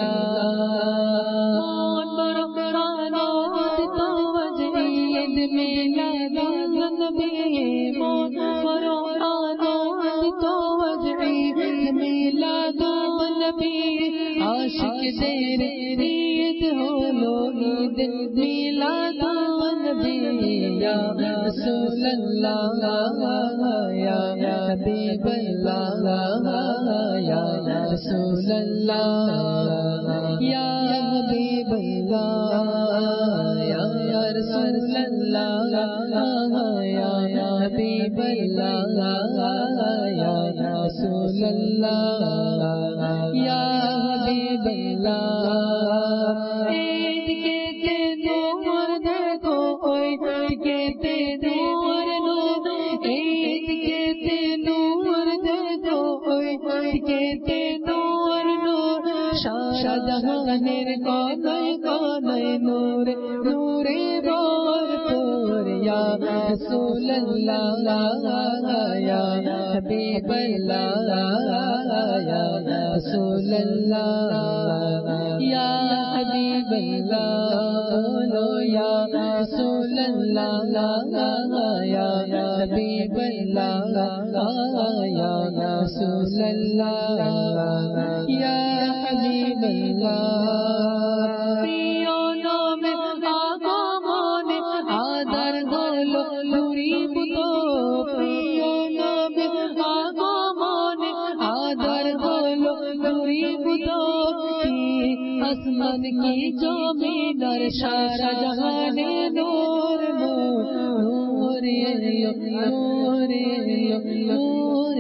عاشق تیرے عید ہو لو عید میلاد النبی یا رسول اللہ یا حبیب اللہ یا رسول اللہ یا حبیب اللہ یا رسول اللہ یا حبیب اللہ یا رسول اللہ یا حبیب اللہ عید کہتے نور دیکھو عید کہتے نور نور عید کہتے نور دیکھو عید کہتے نور نور شاہ جہانیر کون نور نور بور پور یا رسول اللہ یا حبیب اللہ یا رسول اللہ یا حبیب اللہ یا رسول اللہ یا حبیب اللہ یا رسول اللہ یا حبیب اللہ پریونوں میں آقاموں نے آدر گولو لوری بتو پریونوں میں آقاموں نے آدر گولو لوری بتو آسمان کی جو مینار سارا جہان نور نور نور نور نور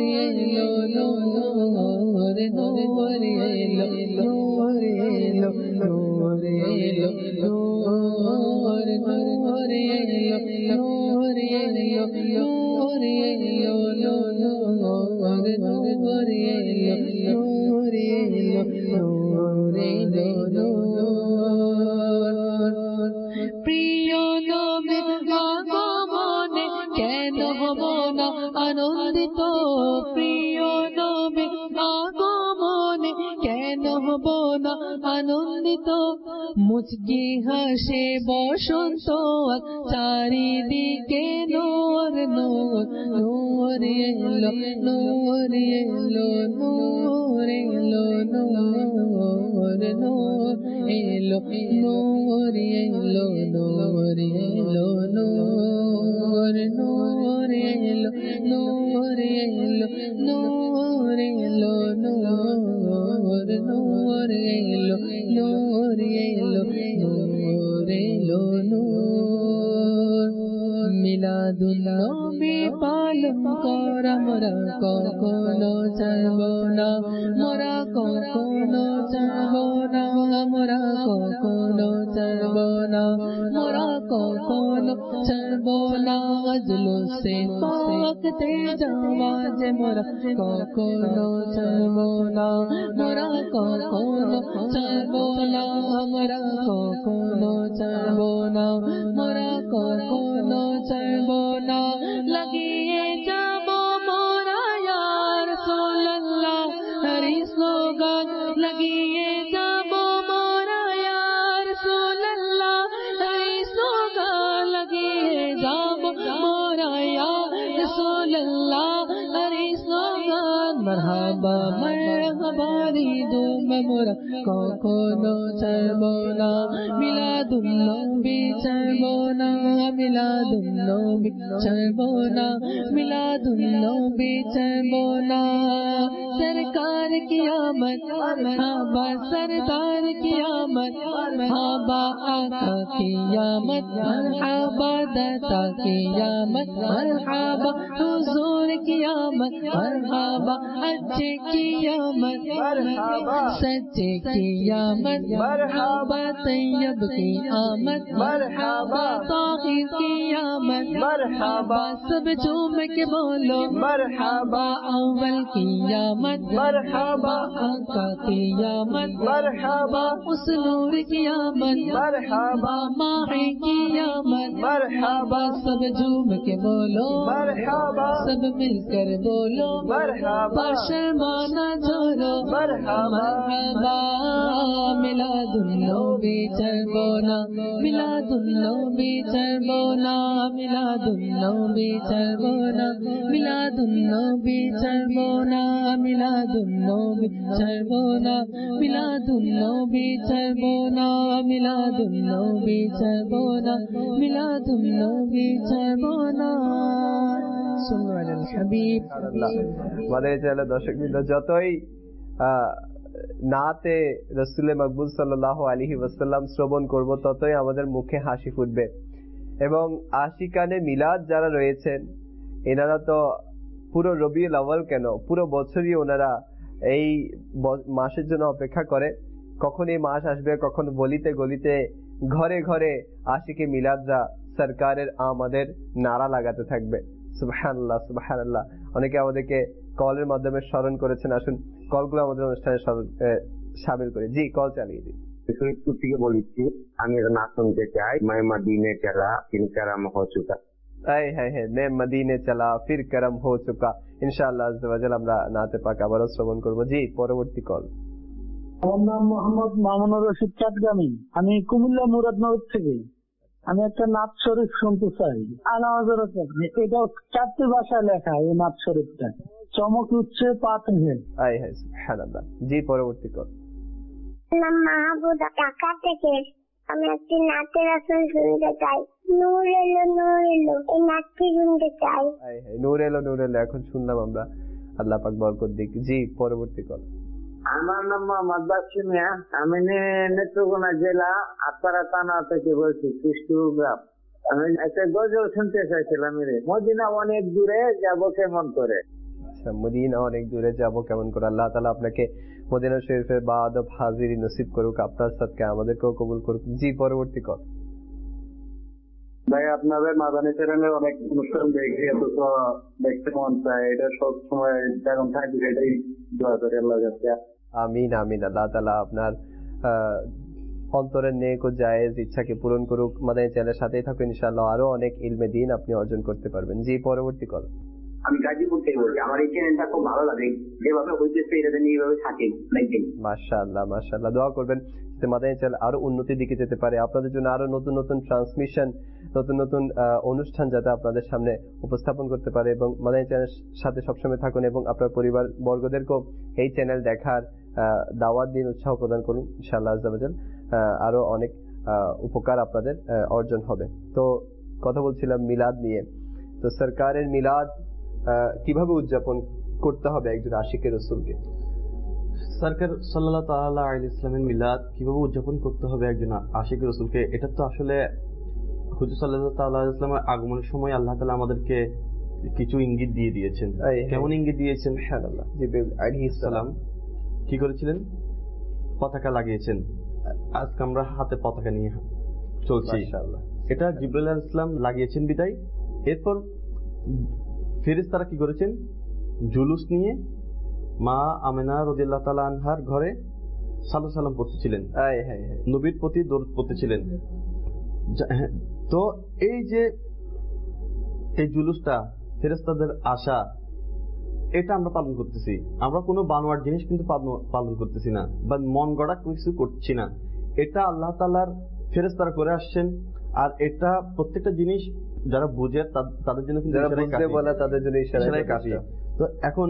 نور আনন্দিত প্রিয় নবী আগমনে কেন হব না আনন্দিত মুচকি হাসে বসন্ত চারিদিকে নূর নূর নূর এলো নূর এলো নূর এলো নূর নূর এলো নূর এলো নূর এলো নূর নূর এলো নূর এলো নূর এলো নূর নূর এলো নূর এলো নূর এলো নূর মিলাদুন নবী পালন কর আমরা কখনো ছাড়ব না, মোরা কখনো ছাড়ব না, আমরা কখনো ছাড়ব না, মোরা কখনো ছাড়ব না। জুলুসে পাকতে যাওয়া যে মোরা কখনো ছাড়ব না, মোরা কখনো ছাড়ব না, আমরা কখনো ছাড়ব না, মোরা কখনো ছাড়ব না। লাগিয়ে যাব মোরা ইয়া রাসূলুল্লাহ হরি স্লোগান, লাগিয়ে যাব মোরা ইয়া রাসূলুল্লাহ হরি স্লোগান, লাগিয়ে যাব মোরা ইয়া রাসূলুল্লাহ হরি স্লোগান। মারহাবা মারহাবা দিদু মোরা কখনো ছাড়ব না, মিলাদুন নবী ছাড়ব না, মিলাদুন নবী ছাড়ব না, মিলাদুন নবী ছাড়ব না। সরকার কি আমদ মারহাবা, সরদার কি আমদ মারহাবা, আকা কি আমদ মারহাবা, দাতা কি আমদ মারহাবা, হুজूर की आमद मरहबा, अच्छे की आमद मरहबा, सच्चे की आमद मरहबा, तैयब की आमद मरहबा, ताहिर की आमद मरहबा, सब झूम के बोलो मरहबा, अव्वल की आमद मरहबा, आका की आमद मरहबा, उस नूर की आमद मरहबा, माही की आमद मरहबा, सब झूम के बोलो मरहबा, सब मिलकर बोलो मरहबा, शर्माना छोड़ो मरहबा, मरहबा। मिलादुन नबी छड़बो ना, मिलादुन नबी छड़बो ना, मिलादुन नबी छड़बो ना, मिलादुन नबी छड़बो ना, मिलादुन नबी छड़बो ना, मिलादुन नबी छड़बो ना, मिलादुन नबी छड़बो ना, मिलादुन नबी छड़बो ना। আমাদের চ্যানেলের দর্শকবৃন্দ যতই নাতে রাসূলে মকবুল সাল্লাল্লাহু আলাইহি ওয়াসাল্লাম শ্রবণ করব, ততই আমাদের মুখে হাসি ফুটবে। এবং আশিকানে মিলাদ যারা রয়েছেন, এনারা তো পুরো রবিউল আউয়াল কেন, পুরো বছরই ওনারা এই মাসের জন্য অপেক্ষা করে, কখন এই মাস আসবে, কখন গলিতে গলিতে ঘরে ঘরে আশিকে মিলাদরা সরকারের আমাদের নারা লাগাতে থাকবে। সুবহানাল্লাহ সুবহানাল্লাহ। অনেকে আমাদেরকে কলের মাধ্যমে স্মরণ করেছেন, আসুন কলগুলো আমাদের অনুষ্ঠানে শামিল করি। জি, কল চালিয়ে দিন। শহীদপুর থেকে বলেছি, আমি নাচ শুনতে চাই, मैं मदीने चला फिर करम हो चुका। मैं मदीने चला फिर करम हो चुका। ইনশাআল্লাহ আজ্জা ওয়া জাল আমরা নাতে পাক আবারও শ্রবণ করব। জি, পরবর্তী কল। আমার নাম মোহাম্মদ মামুনুর রশিদ চাটগামী, আমি কুমিল্লা মুরাদনগর থেকে। আমি একটা নাত শরীফ শুনতে চাই। এটা 4টি ভাষায় লেখা এই নাত শরীফটা, চমক উঠছে পাত হয়ে। সুবহানাল্লাহ। জি, পরবর্তী কল। নাম মাহবুবা ঢাকা থেকে। আমি একটি নাতের আসর শুনতে চাই। নূর এলো নূর এলো, এই নাচটি শুনতে চাই। নূর এলো নূর এলো, এখন শুনলাম আমরা, আল্লাহ পাক বরকত দিক। জি, পরবর্তী কল। আমার নাম মোহাম্মদ বাসিম মিয়া, আমি নেত্রকোনা জেলা আত্মারা থানা থেকে বলছি, কৃষ্ণপুর গ্রাম। আমি একটা গজল শুনতে চাইছিলাম, মদিনা অনেক দূরে যাব কেমন করে। আচ্ছা, মদিনা অনেক দূরে যাব কেমন করে। আল্লাহ তাআলা আপনাকে মদিনা শরীফের বাদব হাজিরি নসিব করুক, আপনার সাথে আমাদেরকেও কবুল করুক। জি, পরবর্তী কল। ভাই, আপনাদের মাদানী চ্যানেলে অনেক অনুষ্ঠান দেখি, অথচ দেখতে মন চায়, এটা সব সময় যেমন থাকি এটাই দোয়া করি আল্লাহর কাছে। আমিন আমিন। আল্লাহ তাআলা আপনার অন্তরের নেক ও জায়েজ ইচ্ছাকে পূরণ করুক। মাদানী চ্যানেলের সাথেই থাকুন, ইনশাআল্লাহ আরো অনেক ইলমে দ্বীন আপনি অর্জন করতে পারবেন। জি, পরবর্তী কল। আমি গাজীপুর থেকে বলছি, আমার এই চ্যানেলটা খুব ভালো লাগে, যেভাবে হইতেছে এটা নিয়ে এইভাবে থাকে। মাশাআল্লাহ মাশাআল্লাহ। দোয়া করবেন যাতে মাদানী চ্যানেল আরো উন্নতির দিকে যেতে পারে, আপনাদের জন্য আরো নতুন নতুন ট্রান্সমিশন, নতুন নতুন অনুষ্ঠান যাতে আপনাদের সামনে উপস্থাপন করতে পারে। এবং মাদানী চ্যানেলের সাথে সবসময় থাকুন এবং আপনার পরিবার বর্গদেরকেও এই চ্যানেল দেখার দাওয়াত দিন, উৎসাহ প্রদান করুন। ইনশাআল্লাহ আজ্জা ওয়া জাল আরো অনেক উপকার আপনাদের অর্জন হবে। তো কথা বলছিলাম মিলাদ নিয়ে। তো সরকারের মিলাদ কিভাবে উদযাপন করতে হবে একজন আশিকে রাসূলকে? সরকার সাল্লাল্লাহু তাআলা আলাইহি ইসলামের মিলাদ কিভাবে উদযাপন করতে হবে একজন আশিকে রাসূলকে, এটা তো আসলে হুজুর সাল্লাল্লাহু আলাইহি ওয়াসাল্লামের আগমনের সময় আল্লাহ তাআলা আমাদেরকে কিছু ইঙ্গিত দিয়ে দিয়েছেন। কেমন ইঙ্গিত দিয়েছেন? সুবহানাল্লাহ। জিবরিল আলাইহিস সালাম কি করেছিলেন? পতাকা লাগিয়েছেন। আজকে আমরা হাতে পতাকা নিয়ে চলছি, মাশাআল্লাহ। এটা জিবরিল আলাইহিস সালাম লাগিয়েছেন বিদায়। এরপর ফেরেশতারা কি করেছেন? জুলুস নিয়ে মা আমেনা রাদিয়াল্লাহু তাআলা আনহার ঘরে সাল্লাল্লাহু সাল্লাম পড়তেছিলেন, নবীর প্রতি দরুদ পড়তেছিলেন। তো এই যে এই জুলুসটা, ফেরেশতাদের আশা, এটা আমরা পালন করতেছি। আমরা কোনো বানোয়ার জিনিস কিন্তু পালন করতেছি না, বা মন গড়া কিছু করছি না। এটা আল্লাহ তাআলার ফেরেশতারা করে আসছেন। আর এটা প্রত্যেকটা জিনিস যারা বুঝে তাদের জন্য কিন্তু ইশারায় কাফি। তো এখন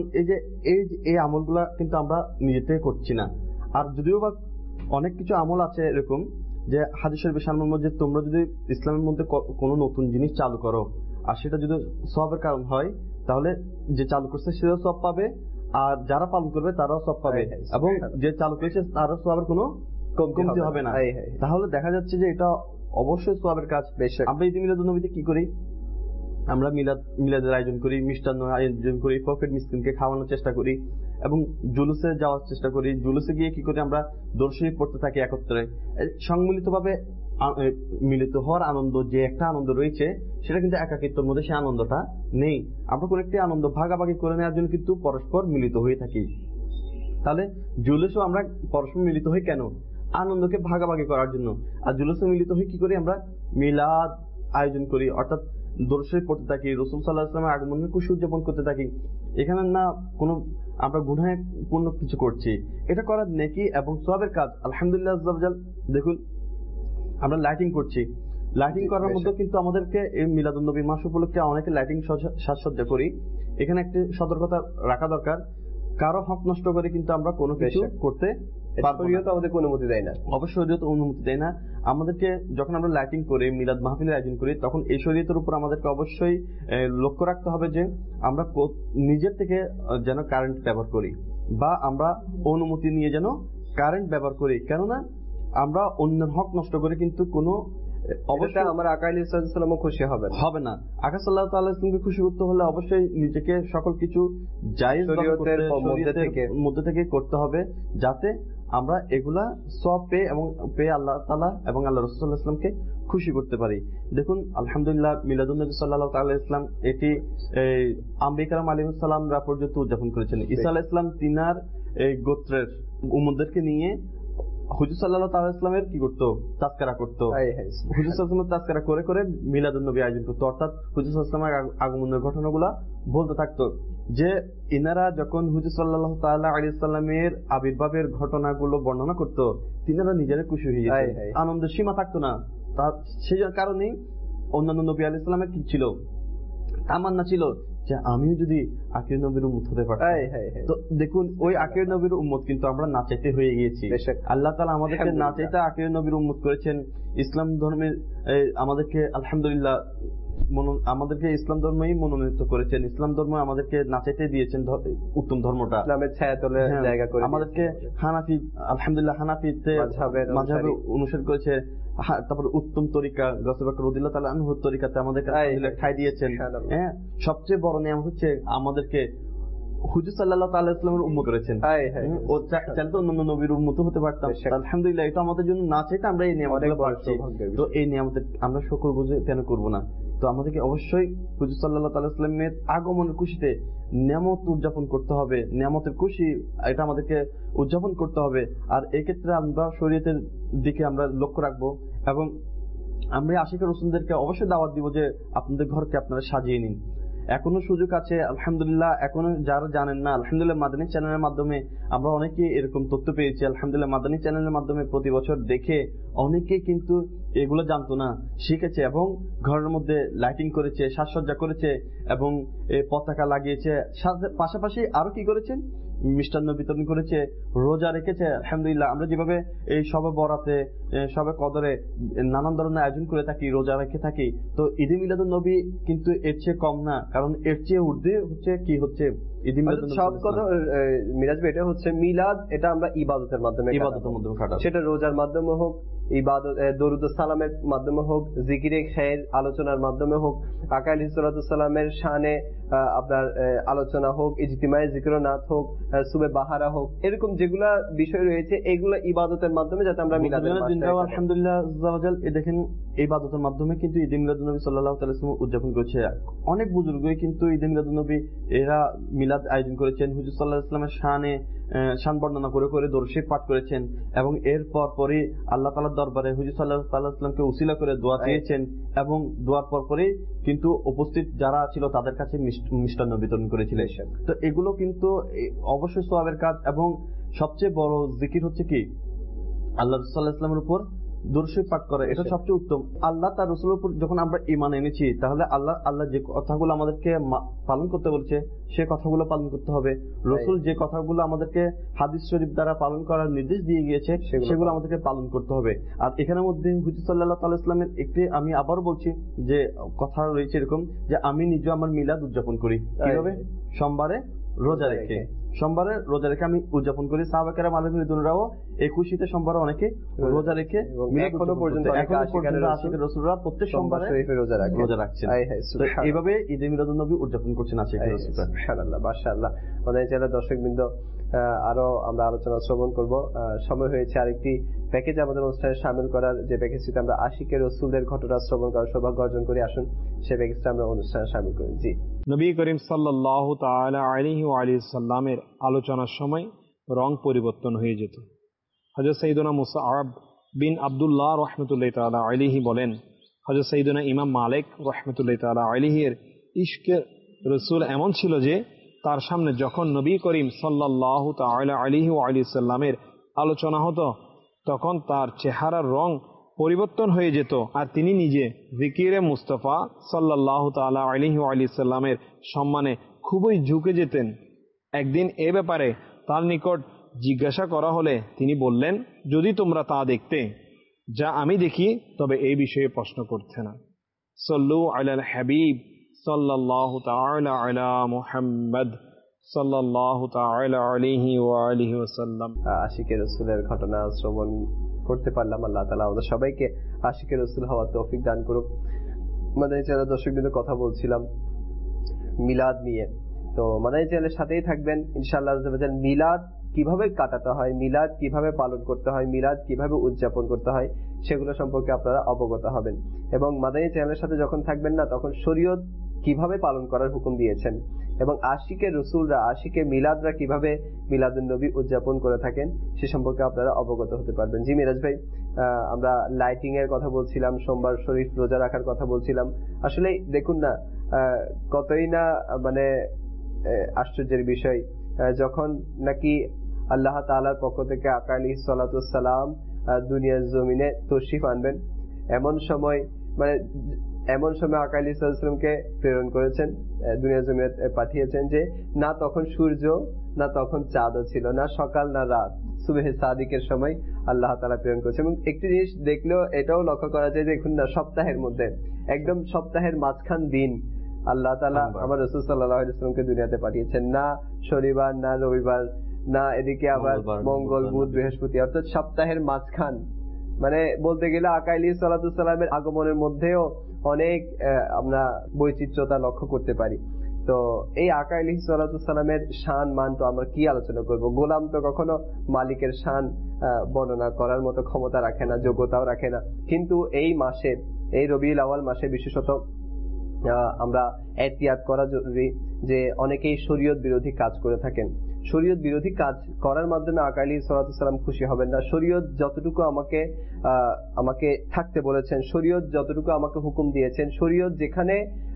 এই আমলগুলা কিন্তু আমরা নিজে থেকে করছি না। আর যদিও বা অনেক কিছু আমল আছে এরকম যে হাদিসের বিষয়ের মধ্যে, তোমরা যদি ইসলামের মধ্যে কোনো নতুন জিনিস চালু করো আর সেটা যদি সওয়াবের কারণ হয়, তাহলে যে চালু করছে সেও সওয়াব পাবে, আর যারা পালন করবে তারাও সওয়াব পাবে, এবং যে চালু করেছে তারও সওয়াবের কোনো কমতি হবে না। তাহলে দেখা যাচ্ছে যে এটা অবশ্যই সওয়াবের কাজ। আমরা ঈদ মিলাদুন নবীতে কি করি? আমরা মিলাদের আয়োজন করি, মিষ্টান্ন আয়োজন করি, ফকির মিসকিনকে খাওয়ানোর চেষ্টা করি, এবং জুলুসে যাওয়ার চেষ্টা করি। জুলুসে গিয়ে কি করি? আমরা দরুদ শরীফ পড়তে থাকি একত্রে। সম্মিলিতভাবে মিলিত হওয়ার আনন্দ, যে একটা আনন্দ রয়েছে, সেটা কিন্তু একাকিত্বের মধ্যে সেই আনন্দটা নেই। আমরা কোন একটি আনন্দ ভাগাভাগি করে নেওয়ার জন্য কিন্তু পরস্পর মিলিত হয়ে থাকি। তাহলে জুলুসও আমরা পরস্পর মিলিত হই কেন? আনন্দকে ভাগাভাগি করার জন্য। আর জুলুসে মিলিত হই কি করি? আমরা মিলাদ আয়োজন করি, অর্থাৎ দরুদ শরীফ পড়তে থাকি, রাসূল সাল্লাল্লাহু আলাইহি ওয়াসাল্লামের আগমনের খুশি উদযাপন করতে থাকি। এখানে না কোনো আমরা গুনাহে পূর্ণ কিছু করছি, এটা করার নেকি এবং সওয়াবের কাজ। আলহামদুলিল্লাহ আযজা ওয়া জাল। দেখুন আমরা লাইটিং করছি, লাইটিং করার মধ্যে কিন্তু আমাদেরকে এই মিলাদুন নবী মাস উপলক্ষে অনেকে লাইটিং সাজসজ্জা করি। এখানে একটি সতর্কতা রাখা দরকার, কারো হক নষ্ট করে কিন্তু আমরা কোনো কিছু করতে আমাদেরকে অনুমতি দেয় না। অবশ্যই শরীয়ত অনুমতি দেয় না আমাদেরকে। যখন আমরা লাইটিং করি, মিলাদ মাহফিলের আয়োজন করি, তখন এই শরীয়তের উপর আমাদেরকে অবশ্যই লক্ষ্য রাখতে হবে যে আমরা নিজের থেকে যেন কারেন্ট ব্যবহার করি, বা আমরা অনুমতি নিয়ে যেন কারেন্ট ব্যবহার করি। কেননা আমরা অন্যের হক নষ্ট করে কিন্তু কোনো অবশ্যই আমার আকা আলাইহিস সালামও খুশি হবে না। আকা সাল্লাল্লাহু তাআলা আলাইহি খুশি করতে হলে অবশ্যই নিজেকে সকল কিছু জায়েজ মধ্যে থেকে করতে হবে, যাতে আমরা এগুলা সব পেয়ে আল্লাহ তাআলা এবং আল্লাহ রাসূল সাল্লাল্লাহু আলাইহি ওয়াসাল্লামকে খুশি করতে পারি। দেখুন আলহামদুলিল্লাহ মিলাদুন নবী সাল্লাল্লাহু তাআলা আলাইহি ওয়াসাল্লাম এটি আম্বিয়া কেরাম আলাইহিস সালামরা পর্যন্ত উদযাপন করেছেন। ঈসা আলাইহিস সালাম তিনার গোত্রের উম্মতদেরকে নিয়ে হুজুর সাল্লাল্লাহু তাআলা আলাইহি ওয়াসাল্লামের কি করতো? তাযকিরা করতো। হুজুর সাল্লাল্লাহু আলাইহি ওয়াসাল্লাম তাযকিরা করে করে মিলাদুন নবী আয়োজন করতো, অর্থাৎ হুজুর সাল্লাল্লাহু আলাইহি ওয়াসাল্লামের আগমনের ঘটনাগুলো বলতে থাকতো। যে ইনারা যখন হুজুর সাল্লাল্লাহু তাআলা আলাইহি ওয়াসাল্লামের আবির্ভাবের ঘটনাগুলো বর্ণনা করতো, তিনারা নিজেরা খুশি হয়ে যেত, আনন্দের সীমা থাকতো না। সেই কারণেই অন্যান্য নবী আলাইহিস সালামের কি ছিল? তামান্না ছিল যে আমিও যদি আখির নবীর উম্মত হতে পারতাম। তো দেখুন ওই আখির নবীর উম্মত কিন্তু আমরা না চাইতে হয়ে গিয়েছি। আল্লাহ তাআলা আমাদেরকে না চাইতে আখির নবীর উম্মত করেছেন। ইসলাম ধর্মে আমাদেরকে আলহামদুলিল্লাহ আমাদেরকে ইসলাম ধর্মই মনোনীত করেছেন। ইসলাম ধর্ম আমাদেরকে না চাইতে দিয়েছেন উত্তম ধর্মটা, ইসলামের ছায়াতলে জায়গা করে আমাদেরকে। হানাফি আলহামদুলিল্লাহ হানাফিতে মাযহাবে অনুসরণ করেছে। তারপর উত্তম তরিকা রাসূল পাক রাদিয়াল্লাহু তাআলা আনহু তরিকাতে আমাদেরকে ঠাঁই দিয়েছেন। সবচেয়ে বড় নিয়ামত হচ্ছে আমাদেরকে হুজুর সাল্লাল্লাহু তাআলা আলাইহি ওয়াসাল্লামের উম্মত করেছেন। ও চাইলে তো অন্য নবীর উম্মত হতে পারতাম। আলহামদুলিল্লাহ এটা আমাদের জন্য না চাইতে আমরা এই নিয়ামতগুলো পাচ্ছি। তো এই নিয়ামতের আমরা শুকর বুঝে কেন করব না? তো আমাদেরকে অবশ্যই হুজুর সাল্লাল্লাহু তাআলা আলাইহি ওয়াসাল্লামের আগমনের খুশিতে নিয়ামত উদযাপন করতে হবে। নিয়ামতের খুশি এটা আমাদেরকে উদযাপন করতে হবে। আর এই ক্ষেত্রে আমরা শরীয়তের দিকে আমরা লক্ষ্য রাখবো, এবং আমরা আশিকের রাসূলদেরকে অবশ্যই দাওয়াত দিব যে আপনাদের ঘরকে আপনারা সাজিয়ে নিন। এখনো সুযোগ আছে আলহামদুলিল্লাহ। এখনো যারা জানেন না, আলহামদুলিল্লাহ মাদানী চ্যানেলের মাধ্যমে আমরা অনেকে এরকম তথ্য পেয়েছি। আলহামদুলিল্লাহ মাদানী চ্যানেলের মাধ্যমে প্রতি বছর দেখে অনেকে কিন্তু এগুলো জানতো না, শিখেছে, এবং ঘরের মধ্যে লাইটিং করেছে, সাজসজ্জা করেছে, এবং পতাকা লাগিয়েছে। পাশাপাশি আরো কি করেছেন? মিষ্টান্ন বিতরণ করেছে, রোজা রেখেছে। আলহামদুলিল্লাহ, আমরা যেভাবে এই সবে বরাতে, সবে কদরে নানান ধরনের আয়োজন করে থাকি, রোজা রেখে থাকি, তো ঈদে মিলাদুন নবী কিন্তু এর চেয়ে কম না, কারণ এর চেয়ে ঊর্ধ্বে হচ্ছে কি হচ্ছে ঈদে মিলাদুন নবী। সব কথা মিরাজ ভাই, এটা হচ্ছে মিলাদ, এটা আমরা ইবাদতের মাধ্যমে কাটাবো, সেটা রোজার মাধ্যমে হোক, ইবাদত দরুদ সালামের মাধ্যমে হোক, জিকিরে খায়ের আলোচনার মাধ্যমে হোক, আকা আলাইহিস সালাতু সালামের শানে আপনার আলোচনা হোক, ইজতিমায়ে যিকর নাত হোক, সুবে বাহারা হোক, এরকম যেগুলা বিষয় রয়েছে এগুলা ইবাদতের মাধ্যমে যাতে আমরা মিলাদের আলহামদুলিল্লাহ দেখেন ইবাদতের মাধ্যমে কিন্তু ঈদে মিলাদুন নবী সাল্লাল্লাহু আলাইহি ওয়াসাল্লাম উদযাপন করেছে। অনেক বুজুর্গই কিন্তু ঈদে মিলাদুন নবী এরা মিলাদ আয়োজন করেছেন, হুজুর সাল্লাল্লাহু আলাইহি ওয়াসাল্লামের শান বর্ণনা করে করে দরুদ শরীফ পাঠ করেছেন, এবং এরপর পরই আল্লাহ তাআলার দরবারে হুজুর সাল্লাল্লাহু আলাইহি ওয়াসাল্লামকে উসিলা করে দোয়া চেয়েছেন, এবং দোয়ার পর পরই কিন্তু উপস্থিত যারা ছিল তাদের কাছে মিষ্টান্ন বিতরণ করেছিলেন। তো এগুলো কিন্তু অবশ্যই সওয়াবের কাজ, এবং সবচেয়ে বড় জিকির হচ্ছে কি আল্লাহ রাসূল সাল্লাল্লাহু আলাইহি ওয়াসাল্লামের উপর দরুদ শরীফ পাঠ করা, এটা সবচেয়ে উত্তম। আল্লাহ তার রাসূলের উপর যখন আমরা ঈমান এনেছি, তাহলে আল্লাহ যে কথাগুলো আমাদেরকে পালন করতে বলছে সে কথাগুলো পালন করতে হবে। রাসূল যে কথাগুলো আমাদেরকে হাদিস শরীফ দ্বারা পালন করার নির্দেশ দিয়ে গিয়েছে সেগুলো আমাদেরকে পালন করতে হবে। আর এখানের মধ্যে হুজুর সাল্লাল্লাহু আলাইহি ওয়াসাল্লামের একটি, আমি আবার বলছি যে কথা রয়েছে এরকম যে আমি নিজে আমার মিলাদ উদযাপন করি কিভাবে, সোমবারে রোজা রেখে, সোমবারে রোজা রেখে আমি উদযাপন করি। সাহাবা কেরাম আলাইহিম রিদওয়ানুল্লাহ একুশ শীতে সোমবারে অনেকে রোজা রেখে এখনো পর্যন্ত আশিকের রাসূলরা প্রত্যেক সোমবারে রোজা রাখছেন। এইভাবে ঈদে মিলাদুন নবী উদযাপন করছেন আশিকের রাসূলরা। সুবহানাল্লাহ, মাশাআল্লাহ। আমাদের চ্যানেল দর্শকবৃন্দ, আরো আমরা আলোচনা শ্রবণ করব। সময় হয়েছে আরেকটি প্যাকেজ আমাদের অনুষ্ঠানে শামিল করার, যে প্যাকেজটিতে আমরা আশিকের রাসূলের ঘটনা শ্রবণ করার সৌভাগ্য অর্জন করি। আসুন সেই প্যাকেজটা আমরা অনুষ্ঠানে শামিল করি। জি, নবী করিম সাল্লাল্লাহু তাআলা আলাইহি ওয়া আলিহি সাল্লামের আলোচনার সময় রং পরিবর্তন হয়ে যেত। হযরত সাইয়্যিদুনা মুসআব বিন আব্দুল্লাহ রাহমাতুল্লাহি তাআলা আলাইহি বলেন, হযরত সাইয়্যিদুনা ইমাম মালিক রাহমাতুল্লাহি তাআলা আলাইহির ইশকে রাসূল এমন ছিল যে তার সামনে যখন নবী করিম সাল্লাল্লাহু তাআলা আলাইহি ওয়া আলিহি সাল্লামের আলোচনা হতো তখন তার চেহারার রং পরিবর্তন হয়ে যেত, আর তিনি নিজে জিকিরে মুস্তাফা সাল্লাল্লাহু তাআলা আলাইহি ওয়া আলিহি সাল্লামের সম্মানে খুবই ঝুঁকে যেতেন। একদিন এ ব্যাপারে তার নিকট জিজ্ঞাসা করা হলে তিনি বললেন, যদি তোমরা তা দেখতে যা আমি দেখি তবে এই বিষয়ে প্রশ্ন করতে না। সাল্লু আলাল হাবিব সাল্লাল্লাহু তাআলা আলা মুহাম্মদ সাল্লাল্লাহু তাআলা আলাইহি ওয়া আলিহি ওয়াসাল্লাম। আশিকের রাসূলের ঘটনা শ্রবণ করতে পারলাম। আল্লাহ তাআলা আমাদের সবাইকে আশিকের রাসূল হওয়ার তৌফিক দান করুক। আমাদের চ্যানেলের দর্শকবৃন্দ, কথা বলছিলাম মিলাদ নিয়ে, তো মাদানী চ্যানেলের সাথেই থাকবেন ইনশাআল্লাহ। মিলাদ কিভাবে কাটাতে হয়, মিলাদ কিভাবে পালন করতে হয়, মিলাদ কিভাবে উদযাপন করতে হয়, সেগুলো সম্পর্কে আপনারা অবগত হবেন। এবং মাদানী চ্যানেলের সাথে যখন থাকবেন না, তখন শরীয়ত কিভাবে পালন করার হুকুম দিয়েছেন, এবং আশিকের রাসূলরা, আশিকে মিলাদরা কিভাবে মিলাদুন নবী উদযাপন করে থাকেন সে সম্পর্কে আপনারা অবগত হতে পারবেন। জি মিরাজ ভাই, আমরা লাইটিং এর কথা বলছিলাম, সোমবার শরীফ রোজা রাখার কথা বলছিলাম। আসলে দেখুন না, কতই না মানে আশ্চর্যের বিষয়, যখন নাকি আল্লাহ তাআলার পক্ষ থেকে আকা আলাইহিস সালাতু ওয়াস সালাম দুনিয়ার জমিনে তশরিফ আনবেন, এমন সময় আকা আলাইহিস সালামকে প্রেরণ করেছেন, দুনিয়ার জমিনে পাঠিয়েছেন, যে না তখন সূর্য না তখন চাঁদও ছিল, না সকাল না রাত, সুবহে সাদিকের সময় আল্লাহ তাআলা প্রেরণ করেছেন। এবং একটি জিনিস দেখলেও এটাও লক্ষ্য করা যায়, দেখুন না, সপ্তাহের মধ্যে একদম সপ্তাহের মাঝখান দিন আল্লাহ তাআলা আমার রাসূল সাল্লাল্লাহু আলাইহি ওয়াসাল্লামকে দুনিয়াতে পাঠিয়েছেন, না শনিবার না রবিবার না এদিকে আবার মঙ্গল বুধ বৃহস্পতি, অর্থাৎ সপ্তাহের মাঝখান। মানে বলতে গেলে আকা আলাইহিস সালাতু ওয়াস সালামের আগমনের মধ্যেও অনেক আমরা বৈচিত্র্যতা লক্ষ্য করতে পারি। তো এই আকা আলাইহিস সালাতু ওয়াস সালামের শান মান তো আমরা কি আলোচনা করব। গোলাম তো কখনো মালিকের শান বর্ণনা করার মতো ক্ষমতা রাখে না, যোগ্যতাও রাখে না। কিন্তু এই মাসে, এই রবিউল আউয়াল মাসে বিশেষত আমরা এহতিয়াত করা জরুরি যে অনেকেই শরীয়ত বিরোধী কাজ করে থাকেন। শরীয়ত বিরোধী কাজ করার মাধ্যমে আকা আলাইহিস সালাতু ওয়াস সালাম খুশি হবেন না। শরীয়ত যতটুকু আমাকে থাকতে বলেছেন, শরীয়ত যতটুকু আমাকে হুকুম দিয়েছেন, শরীয়ত যেখানে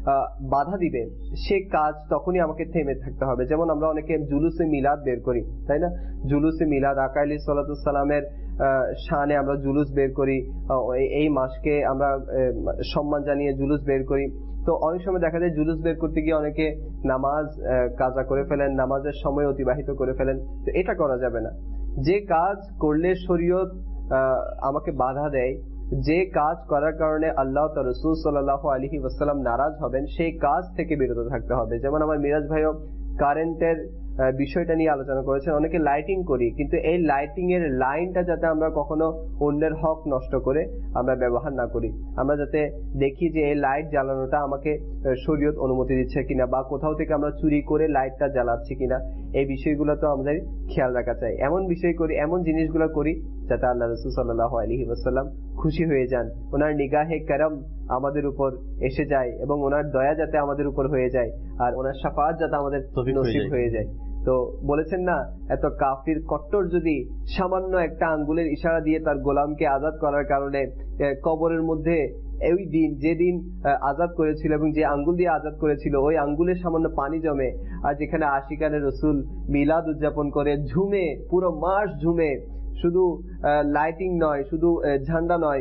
বাধা দিবে সে কাজ তখনই আমাকে থেমে থাকতে হবে। যেমন আমরা অনেকে জুলুসে মিলাদ বের করি, তাই না? জুলুসে মিলাদ আকা আলাইহিস সালাতুস সালামের শানে আমরা জুলুস বের করি, এই মাসকে আমরা সম্মান জানিয়ে জুলুস বের করি। তো অনেক সময় দেখা যায় জুলুস বের করতে গিয়ে অনেকে নামাজ কাজা করে ফেলেন, নামাজের সময় অতিবাহিত করে ফেলেন। তো এটা করা যাবে না। যে কাজ করলে শরীয়ত আমাকে বাধা দেয়, যে কাজ করার কারণে আল্লাহ তার রাসূল সাল্লাল্লাহু আলাইহি ওয়াসাল্লাম নারাজ হবেন, সেই কাজ থেকে বিরত থাকতে হবে। যেমন আমার মিরাজ ভাইও কারেন্টের বিষয়টা নিয়ে আলোচনা করেছেন। অনেকে লাইটিং করি, কিন্তু এই লাইটিং এর লাইনটা যাতে আমরা কখনো অন্যের হক নষ্ট করে আমরা ব্যবহার না করি। আমরা যাতে দেখি যে এই লাইট জ্বালানোটা আমাকে শরীয়ত অনুমতি দিচ্ছে কিনা, বা কোথাও থেকে আমরা চুরি করে লাইটটা জ্বালাচ্ছি কিনা, এই বিষয়গুলো তো আমাদের খেয়াল রাখা চাই। এমন বিষয় করি, এমন জিনিসগুলো করি যাতে আল্লাহ রাসূল সাল্লাল্লাহু আলাইহি ওয়াসাল্লাম খুশি হয়ে যান, ওনার নিগাহে করম আমাদের উপর এসে যায় এবং ওনার দয়া যাতে আমাদের উপর হয়ে যায়, আর ওনার শাফাআত যাতে আমাদের নসিব হয়ে যায়। তো বলেছেন না, এত কাফির কট্টর যদি সামান্য একটা আঙ্গুলের ইশারা দিয়ে তার গোলামকে আজাদ করার কারণে কবরের মধ্যে ওই দিন যেদিন আজাদ করেছিল এবং যে আঙ্গুল দিয়ে আজাদ করেছিল ওই আঙ্গুলের সামান্য পানি জমে, আর যেখানে আশিকানে রসুল মিলাদ উদযাপন করে ঝুমে, পুরো মাস ঝুমে, শুধু লাইটিং নয়, শুধু ঝান্ডা নয়,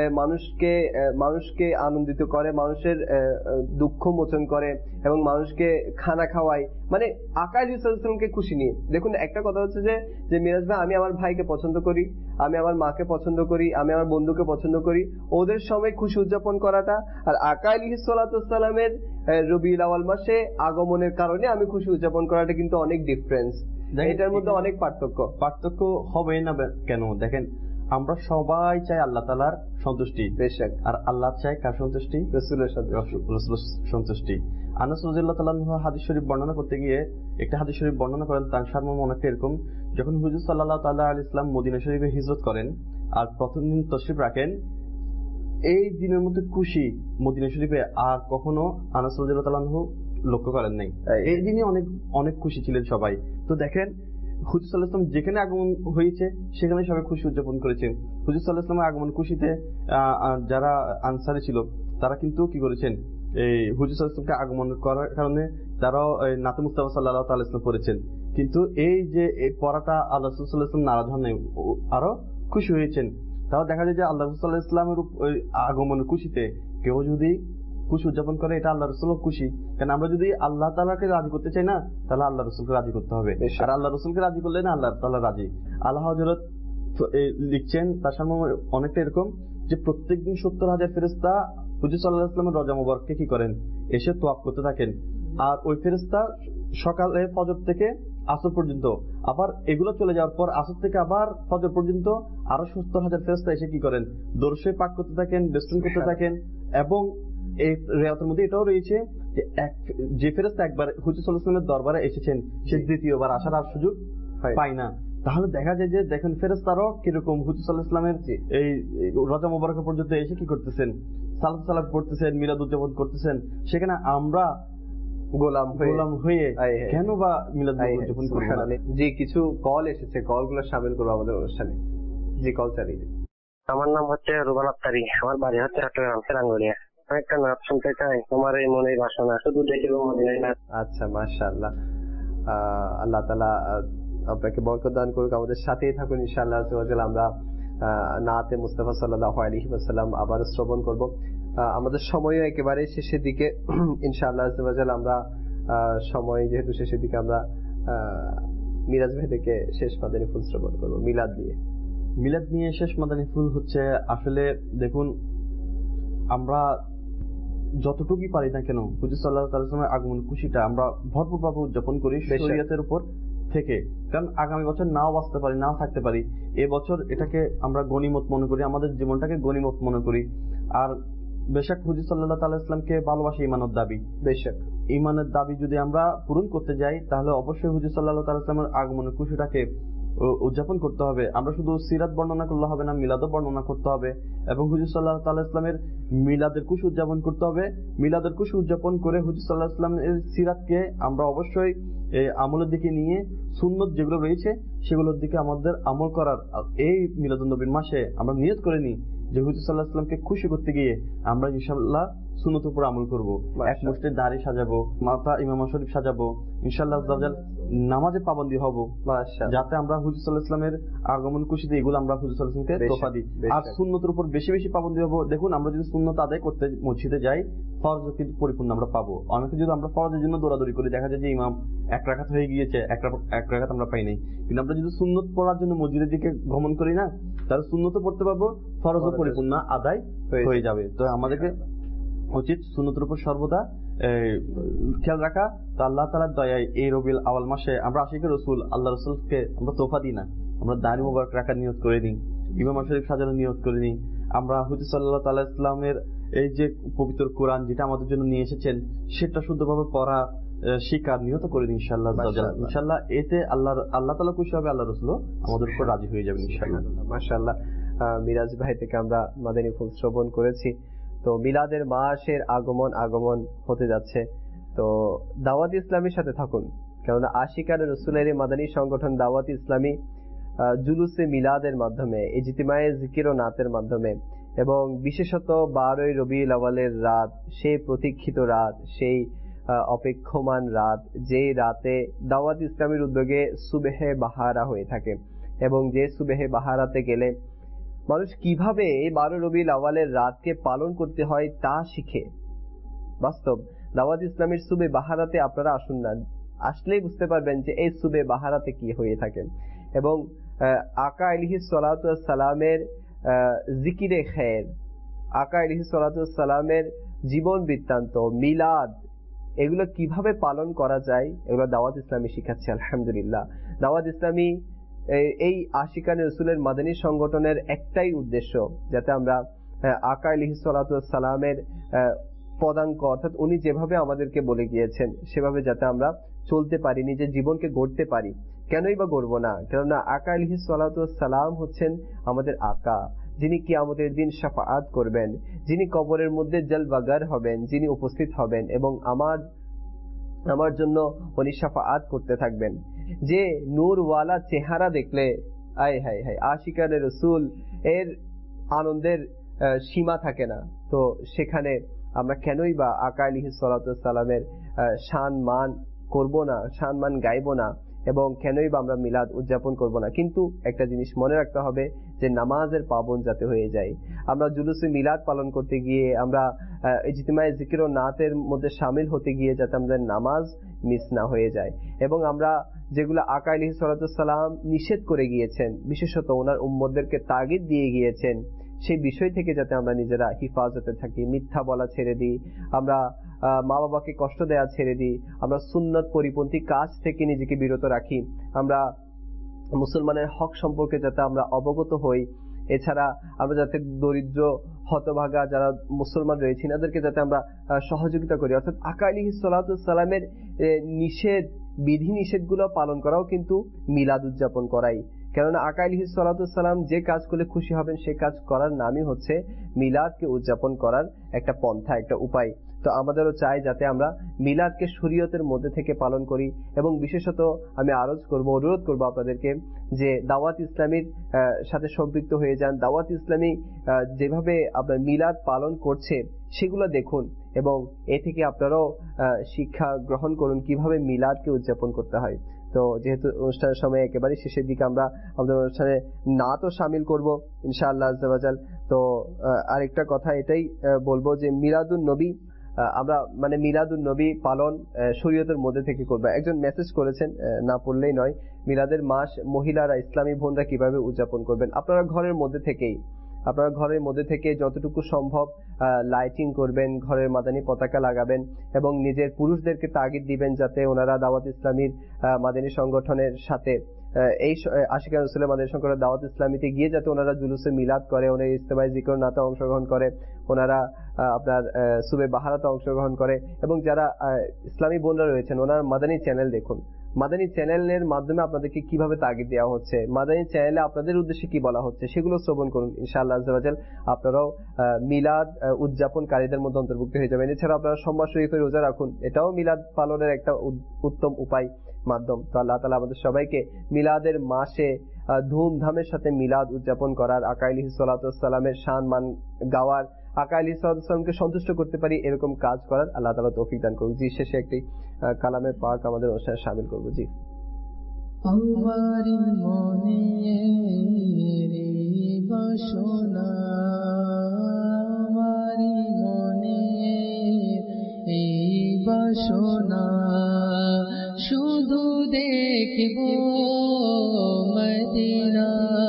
মানুষকে আনন্দিত করে, মানুষের দুঃখ মোচন করে এবং মানুষকে খানা খাওয়ায়, মানে আকা আলাইহিস সালামকে খুশি নিয়ে। দেখুন, একটা কথা হচ্ছে যে মিরাজ ভাই, আমি আমার ভাইকে পছন্দ করি, আমি আমার মাকে পছন্দ করি, আমি আমার বন্ধুকে পছন্দ করি, ওদের সময় খুশি উদযাপন করাটা, আর আকা আলাইহিস সালামের রবিউল আউয়াল মাসে আগমনের কারণে আমি খুশি উদযাপন করাটা কিন্তু অনেক ডিফারেন্স। এটার মধ্যে অনেক পার্থক্য হবে না কেন? দেখেন, আমরা সবাই চাই আল্লাহ তাআলার সন্তুষ্টি, আর আল্লাহ চাই কার সন্তুষ্টি? রাসূলের সন্তুষ্টি। আনাস রাদিয়াল্লাহু তাআলা আনহু হাদিস শরীফ বর্ণনা করতে গিয়ে একটা হাদিস শরীফ বর্ণনা করেন, তার সারমর্ম অনেকটা এরকম: যখন হুজুর সাল্লাল্লাহু তাআলা আলাইহি ওয়াসাল্লাম মদিনা শরীফে হিজরত করেন আর প্রথম দিন তশরিফ রাখেন, এই দিনের মধ্যে খুশি মদিনা শরীফে আর কখনো আনাস রাদিয়াল্লাহু তাআলা আনহু লক্ষ্য করেন নাই। এই দিনে অনেক অনেক খুশি ছিলেন সবাই। তো দেখেন, হুজুর সাল্লাল্লাহু আলাইহি ওয়াসাল্লাম যেখানে আগমন হয়েছে সেখানে সবাই খুশি উদযাপন করেছেন। হুজুর সাল্লাল্লাহু আলাইহি ওয়াসাল্লামের আগমন খুশিতে যারা আনসারী ছিল তারা কিন্তু কি করেছেন, এই হুজুর সাল্লাল্লাহু আলাইহি ওয়াসাল্লামকে আগমন করার কারণে তারাও নাতে মুস্তাফা সাল্লাল্লাহু আলাইহি ওয়াসাল্লাম পড়েছেন। কিন্তু এই যে এই পড়াটা আল্লাহ রাসূল সাল্লাল্লাহু আলাইহি ওয়াসাল্লাম নারাজ হন নাই, আরো খুশি হয়েছেন। তাও দেখা যায় যে আল্লাহ রাসূল সাল্লাল্লাহু আলাইহি ওয়াসাল্লামের আগমনের খুশিতে কেউ যদি খুশি উদযাপন করে, এটা আল্লাহ রাসূলও খুশি। কারণ আমরা যদি আল্লাহ তাআলাকে রাজি করতে চাই না, তাহলে আল্লাহ রাসূলকে রাজি করতে হবে, আর আল্লাহ রাসূলকে রাজি করলে না আল্লাহ তাআলা রাজি। আল্লাহ হযরত লিখছেন, তার সামনে অনেকটা এরকম যে প্রত্যেকদিন 70,000 ফেরেশতা হুজুর সাল্লাল্লাহু আলাইহি ওয়াসাল্লামের রওজা মুবারককে কি করেন, এসে তোয়াফ করতে থাকেন। আর ওই ফেরেশতা সকালে ফজর থেকে আসর পর্যন্ত, আবার এগুলো চলে যাওয়ার পর আসর থেকে আবার ফজর পর্যন্ত আরো 70,000 ফেরেশতা এসে কি করেন, দরুদ শরীফ পাঠ করতে থাকেন, বেষ্টন করতে থাকেন। এবং এই রিওয়ায়াতের মধ্যে এটাও রয়েছে যে ফেরেশতা একবার হুজুর সাল্লাল্লাহু আলাইহি ওয়াসাল্লামের দরবারে এসেছেন, সে দ্বিতীয়বার আসার আর সুযোগ পায় না। তাহলে দেখা যায় যে দেখেন ফেরেশতারাও কিরকম হুজুর সাল্লাল্লাহু আলাইহি ওয়াসাল্লামের এই রওজা মুবারক পর্যন্ত এসে কি করতেছেন, সালাত সালাম পড়তেছেন, মিলাদ উদযাপন করতেছেন। সেখানে আমরা গোলাম হয়ে কেন বা মিলাদ উদযাপন করব না? যে কিছু কল এসেছে, কলগুলো শামিল করবো আমাদের অনুষ্ঠানে। যে কল চালিয়ে দিন। আমার নাম হচ্ছে রুবাল আক্তারি, আমার বাড়ি হচ্ছে চট্টগ্রাম সেরাঙ্গুড়িয়া। আমি একটা নাচ শুনতে চাই, তোমার এই মনের বাসনা, শুধু দেখে মদিনায় নাচ। আচ্ছা, মাশাআল্লাহ। আল্লাহ তাআলা আপনাকে বরকত দান করুক। আমাদের সাথেই থাকুন ইনশাআল্লাহ। আমরা নাতে মুস্তাফা সাল্লাল্লাহু আলাইহি ওয়াসাল্লাম আবার শ্রবণ করব। আমাদের সময়ও একেবারে শেষের দিকে ইনশাআল্লাহ। আমরা সময় যেহেতু শেষের দিকে, আমরা মিরাজ ভাই থেকে শেষ মাদানী ফুল শ্রবণ করবো মিলাদ নিয়ে। শেষ মাদানী ফুল হচ্ছে আসলে দেখুন, আমরা যতটুকুই পারি না কেন হুজুর সাল্লাল্লাহু আলাইহি ওয়াসাল্লামের আগমন খুশিটা আমরা ভরপুর ভাবে উদযাপন করি শরীয়তের উপর থেকে। কারণ আগামী বছর নাও বাঁচতে পারি, নাও থাকতে পারি, এবছর এটাকে আমরা গনিমত মনে করি, আমাদের জীবনটাকে গনিমত মনে করি। আর বেশক হুজুর সাল্লাল্লাহু আলাইহি ওয়াসাল্লামকে ভালোবাসা ইমানের দাবি। বেশক ইমানের দাবি যদি আমরা পূরণ করতে যাই, তাহলে অবশ্যই হুজুর সাল্লাল্লাহু আলাইহি ওয়াসাল্লামের আগমনের খুশিটাকে উদযাপন করতে হবে। আমরা শুধু সিরাত বর্ণনা করলে হবে না, মিলাদও বর্ণনা করতে হবে এবং হুজুর সাল্লাল্লাহু আলাইহি ওয়াসাল্লামের মিলাদের খুশি উদযাপন করতে হবে। মিলাদের খুশি উদযাপন করে হুজুর সাল্লাল্লাহু আলাইহি ওয়াসাল্লামের সিরাতকে আমরা অবশ্যই আমলের দিকে নিয়ে সুন্নত যেগুলো রয়েছে সেগুলোর দিকে আমাদের আমল করার এই মিলাদুন নবীর মাসে আমরা নিয়ত করে নিই যে হুজুর সাল্লাল্লাহু আলাইহি ওয়াসাল্লামকে খুশি করতে গিয়ে আমরা ইনশাআল্লাহ সুন্নতের উপর আমল করব, এক মুষ্টির দাড়ি সাজাবো, মাথা ইমাম শরীফ সাজাবো, ইনশাআল্লাহ নামাজে পাবন্দী হব, যাতে আমরা হুজুর সাল্লাল্লাহু আলাইহি ওয়াসাল্লামের আগমন খুশিতে এগুলো আমরা হুজুর সাল্লাল্লাহু আলাইহি ওয়াসাল্লামকে তোফা দিই। আর সুন্নতের উপর বেশি বেশি পাবন্দী হব। দেখুন, আমরা যদি সুন্নত আদায় করতে মসজিদে যাই, ফরজ কিন্তু পরিপূর্ণ আমরা পাবো। অনেকে যদি আমরা ফরজের জন্য দৌড়াদৌড়ি করি, দেখা যায় যে ইমাম এক রাকাত হয়ে গিয়েছে, এক রাকাত আমরা পাই নাই। কিন্তু আমরা যদি সুন্নত পড়ার জন্য মসজিদের দিকে গমন করি না, তাহলে সুন্নত পড়তে পারবো, ফরজও পরিপূর্ণ আদায় হয়ে যাবে। তো আমাদেরকে উচিত সুন্নতের উপর সর্বদা খেয়াল রাখা। তো আল্লাহ তাআলার দয়ায় এই রবিউল আউয়াল মাসে আমরা আশিকে রসুল আল্লাহ রসুলকে আমরা তোফা দিই না, আমরা দাড়ি মুবারক রাখার নিয়ত করে নিই, ইমাম শরীফ সাজানোর নিয়ত করে নিই, আমরা হুজুর সাল্লাল্লাহু তাআলা ইসলামের এই যে পবিত্র কোরআন যেটা আমাদের জন্য নিয়ে এসেছেন সেটা শুদ্ধভাবে পড়া শিকার নিয়ত করে নিই ইনশাআল্লাহ। ইনশাআল্লাহ এতে আল্লাহ তাআলা খুশি হবে, আল্লাহ রসুলও আমাদের উপর রাজি হয়ে যাবেন ইনশাআল্লাহ। মাশাআল্লাহ, মিরাজ ভাই থেকে আমরা মাদানী ফুল শ্রবণ করেছি। তো মিলাদের মাসের আগমন হতে যাচ্ছে। তো দাওয়াত ইসলামীর সাথে থাকুন, কেননা আশিকানে রসুলের মাদানী সংগঠন দাওয়াত ইসলামী জুলুসে মিলাদের মাধ্যমে, ইজতিমায়ে জিকির ও নাতের মাধ্যমে, এবং বিশেষত 12 রবিউল আউয়ালের রাত, সেই প্রতীক্ষিত রাত, সেই অপেক্ষমান রাত, যে রাতে দাওয়াত ইসলামীর উদ্যোগে সুবেহে বাহারা হয়ে থাকে, এবং যে সুবেহে বাহারাতে গেলে মানুষ কিভাবে এই 12 রবিউল আউয়ালের রাতকে পালন করতে হয় তা শিখে। বাস্তব দাওয়াত ইসলামের সুবে বাহারাতে আপনারা আসুন না, আসলেই বুঝতে পারবেন যে এই সুবে বাহারাতে কি হয়ে থাকে। এবং আকা আলাইহিস সালাতু ওয়াস সালামের জিকিরে খের, আকা আলাইহিস সালাতু ওয়াস সালামের জীবন বৃত্তান্ত, মিলাদ, এগুলো কিভাবে পালন করা যায় এগুলো দাওয়াত ইসলামী শিখাচ্ছে। আলহামদুলিল্লাহ, দাওয়াত ইসলামী এই আশিকানে রসুলের মাদানী সংগঠনের একটাই উদ্দেশ্য, যাতে আমরা আকা আলাইহিস সালাতু ওয়াস সালামের পদাঙ্ক, অর্থাৎ উনি যেভাবে আমাদেরকে বলে গিয়েছেন সেভাবে যাতে আমরা চলতে পারি, নিজের জীবনকে গড়তে পারি। কেনই বা গড়বো না? কেননা আকা আলাইহিস সালাতু ওয়াস সালাম হচ্ছেন আমাদের আকা, যিনি কিয়ামতের দিন শাফাআত করবেন, যিনি কবরের মধ্যে জলবাগার হবেন, যিনি উপস্থিত হবেন এবং আমার জন্য উনি শাফাআত করতে থাকবেন। যে নূরওয়ালা চেহারা দেখলে আয় হায় হায়, আশিকানে রসুল এর আনন্দের সীমা থাকে না। তো সেখানে আমরা কেনই বা আকা আলাইহিস সালাতু ওয়াস সালামের শান মান করবো না, শান মান গাইবো না, এবং কেনই বা আমরা মিলাদ উদযাপন করব না। কিন্তু একটা জিনিস মনে রাখতে হবে যে নামাজের পাবন যাতে হয়ে যায়। আমরা জুলুসে মিলাদ পালন করতে গিয়ে, আমরা ইজতিমায়ে জিকির ও নাতের মধ্যে শামিল হতে গিয়ে যাতে আমাদের নামাজ মিস না হয়ে যায়, এবং আমরা যেগুলো আকা আলাইহিস সালাতু ওয়াস সালাম নিষেধ করে গিয়েছেন, বিশেষত ওনার উম্মতদেরকে তাগিদ দিয়ে গিয়েছেন, সেই বিষয় থেকে যাতে আমরা নিজেরা হিফাজতে থাকি, মিথ্যা বলা ছেড়ে দিই, আমরা মা বাবাকে কষ্ট দেওয়া ছেড়ে দিই, আমরা সুন্নত পরিপন্থী কাজ থেকে নিজেকে বিরত রাখি, আমরা মুসলমানের হক সম্পর্কে যাতে আমরা অবগত হই। এছাড়া আমরা যাতে দরিদ্র হতভাগা যারা মুসলমান রয়েছেন এদেরকে যাতে আমরা সহযোগিতা করি। অর্থাৎ আকা আলাইহিস সালাতু ওয়াস সালামের বিধি নিষেধগুলো পালন করাও কিন্তু মিলাদ উদযাপন করাই। কেননা আকা আলাইহিস সালাতু ওয়াস সালাম যে কাজ করলে খুশি হবেন সে কাজ করার নামই হচ্ছে মিলাদকে উদযাপন করার একটা পন্থা, একটা উপায়। তো আমাদেরও চাই যাতে আমরা মিলাদকে শরীয়তের মধ্যে থেকে পালন করি, এবং বিশেষত আমি অনুরোধ করব আপনাদেরকে যে দাওয়াত ইসলামীর সাথে সম্পৃক্ত হয়ে যান। দাওয়াত ইসলামী যেভাবে আপনার মিলাদ পালন করছে সেগুলো দেখুন, এবং এ থেকে আপনারাও শিক্ষা গ্রহণ করুন কিভাবে মিলাদকে উদযাপন করতে হয়। তো যেহেতু অনুষ্ঠানের সময় একেবারে শেষের দিকে, আমরা আমাদের অনুষ্ঠানে নাতও শামিল করব ইনশাআল্লাহ আজ্জা ওয়াজাল। তো আরেকটা কথা এটাই বলবো যে মিলাদুন নবী, আমরা মানে মিলাদুন নবী পালন শরীয়তের মধ্যে থেকে করবো। একজন মেসেজ করেছেন, না পড়লেই নয়, মিলাদের মাস মহিলারা, ইসলামী বোনরা কিভাবে উদযাপন করবেন। আপনারা ঘরের মধ্যে থেকে যতটুকু সম্ভব লাইটিং করবেন, ঘরের মাদানী পতাকা লাগাবেন, এবং নিজের পুরুষদেরকে তাগিদ দিবেন যাতে ওনারা দাওয়াত ইসলামীর মাদানী সংগঠনের সাথে, এই আশিকানে রাসূলের মাদানী সংগঠনের দাওয়াত ইসলামীতে গিয়ে যাতে ওনারা জুলুসে মিলাদ করে, ওনারা ইজতিমায়ে জিকির নাতে অংশগ্রহণ করে, ওনারা আপনার সুবে বাহারাতে অংশগ্রহণ করে, এবং যারা ইসলামী বোনরা রয়েছেন ওনার মাদানী চ্যানেল দেখুন। মাদানী চ্যানেলের মাধ্যমে আপনাদেরকে কিভাবে তাগিদ দেওয়া হচ্ছে, মাদানী চ্যানেলে আপনাদের উদ্দেশ্যে কি বলা হচ্ছে সেগুলো শ্রবণ করুন। ইনশাআল্লাহ আজ্জা ওয়াজাল আপনারাও মিলাদ উদযাপনকারীদের মধ্যে অন্তর্ভুক্ত হয়ে যাবেন। এছাড়া আপনারা সোমবার শরীফের রোজা রাখুন, এটাও মিলাদ পালনের একটা উত্তম উপায়, মাধ্যম। তো আল্লাহ তাআলা আমাদের সবাইকে মিলাদের মাসে ধুমধামের সাথে মিলাদ উদযাপন করার, আকা আলাইহিস সালাতু ওয়াস সালামের শান মান গাওয়ার, আকা আলী সাল্লামকে সন্তুষ্ট করতে পারি এরকম কাজ করার আল্লাহ তাআলা তৌফিক দান করুন। জি, শেষে একটি কালামে পাক আমাদের অনুষ্ঠানে শামিল করব। জি। আমারি মনে রে বাসনা, আমারি মনে এই বাসনা, শুধু দেখব মদিনা।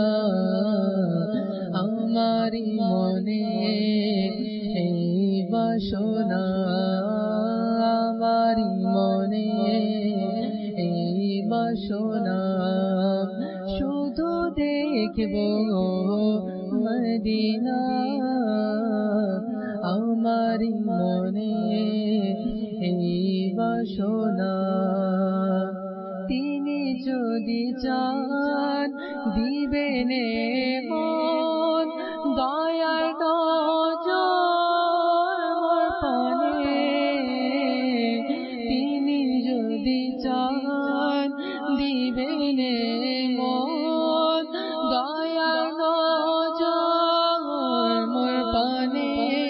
আমারি মনে এই বাসনা, আমারি মনে এই বাসনা, শুধু দেখব মদিনা। আমারি মনে এই বাসনা, তিনি যদি চান দিবেন মন, দয়ার নজর পানে। তিনি যদি চান দিবেন মন, দয়ার নজর মোর পানে।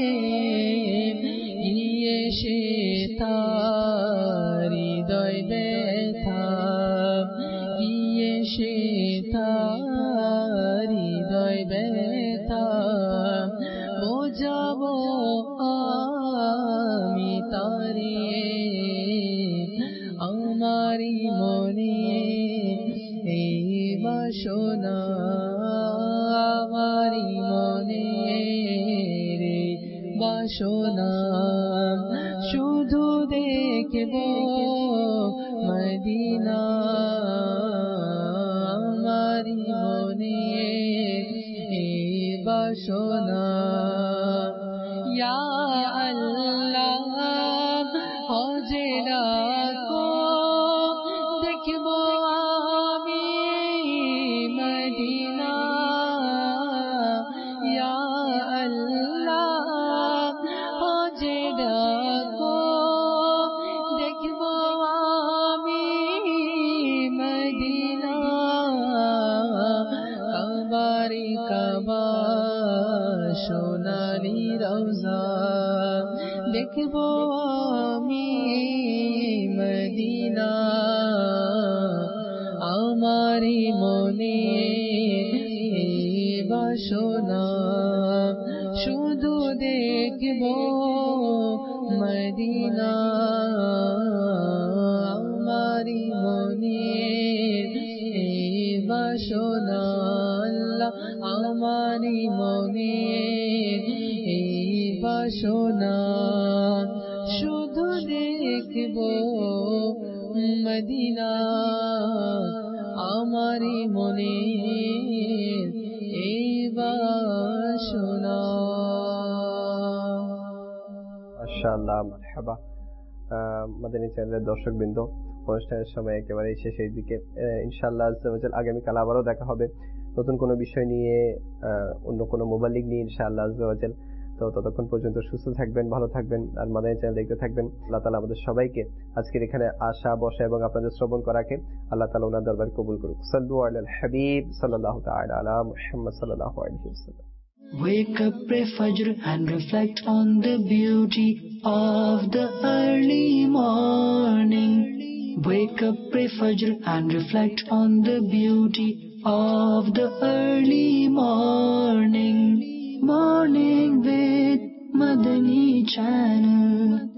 এসে তার হৃদয় ব্যথা, এসে তার হৃদয় ব্যথা, বোঝাবো আমি তারে। আমারি মনে এই বাসনা, আমারি মনে রে বাসনা, শুধু দেখব মদিনা। আমারি মনে এই বাসনা। ইয়া আল্লাহ হজে রাখো, দেখব আমি মদিনা। ইয়া আল্লাহ হজে রাখো, দেখব আমি মদিনা। কাবারি কাবা সোনালি রওজা, দেখব আমি মদিনা। আমারি মনে এই বাসনা, শুধু দেখব মদিনা। আমারি মনে এই বাসনা, আল্লাহ আমারি মনে এই বাসনা, শুধু দেখব মদিনা। আমারি মনে এই বাসনা। মাশাআল্লাহ, মারহাবা। মাদানী চ্যানেলের দর্শকবৃন্দ, অনুষ্ঠানের সময় একেবারে শেষের দিকে। ইনশাআল্লাহ আগামীকাল আবারও দেখা হবে নতুন কোনো বিষয় নিয়ে, অন্য কোনো মোবালিক নিয়ে ইনশাআল্লাহ আজ্জাওয়াজাল। তো ততক্ষণ পর্যন্ত সুস্থ থাকবেন, ভালো থাকবেন, আর মাদানী চ্যানেল দেখতে থাকবেন। আল্লাহ তাআলা আমাদের সবাইকে আজকের এখানে আসা, বসা এবং আপনাদের শ্রবণ করাকে আল্লাহ তাআলা ওনার দরবারে কবুল করুক। সাল্লু আলাল হাবিব সাল্লাল্লাহু তাআলা আলা মুহাম্মদ সাল্লাল্লাহু আলাইহি ওয়াসাল্লাম। Wake up, pray Fajr and reflect on the beauty of the early morning. Wake up, pray Fajr and reflect on the beauty of the early morning. Morning with Madani Channel.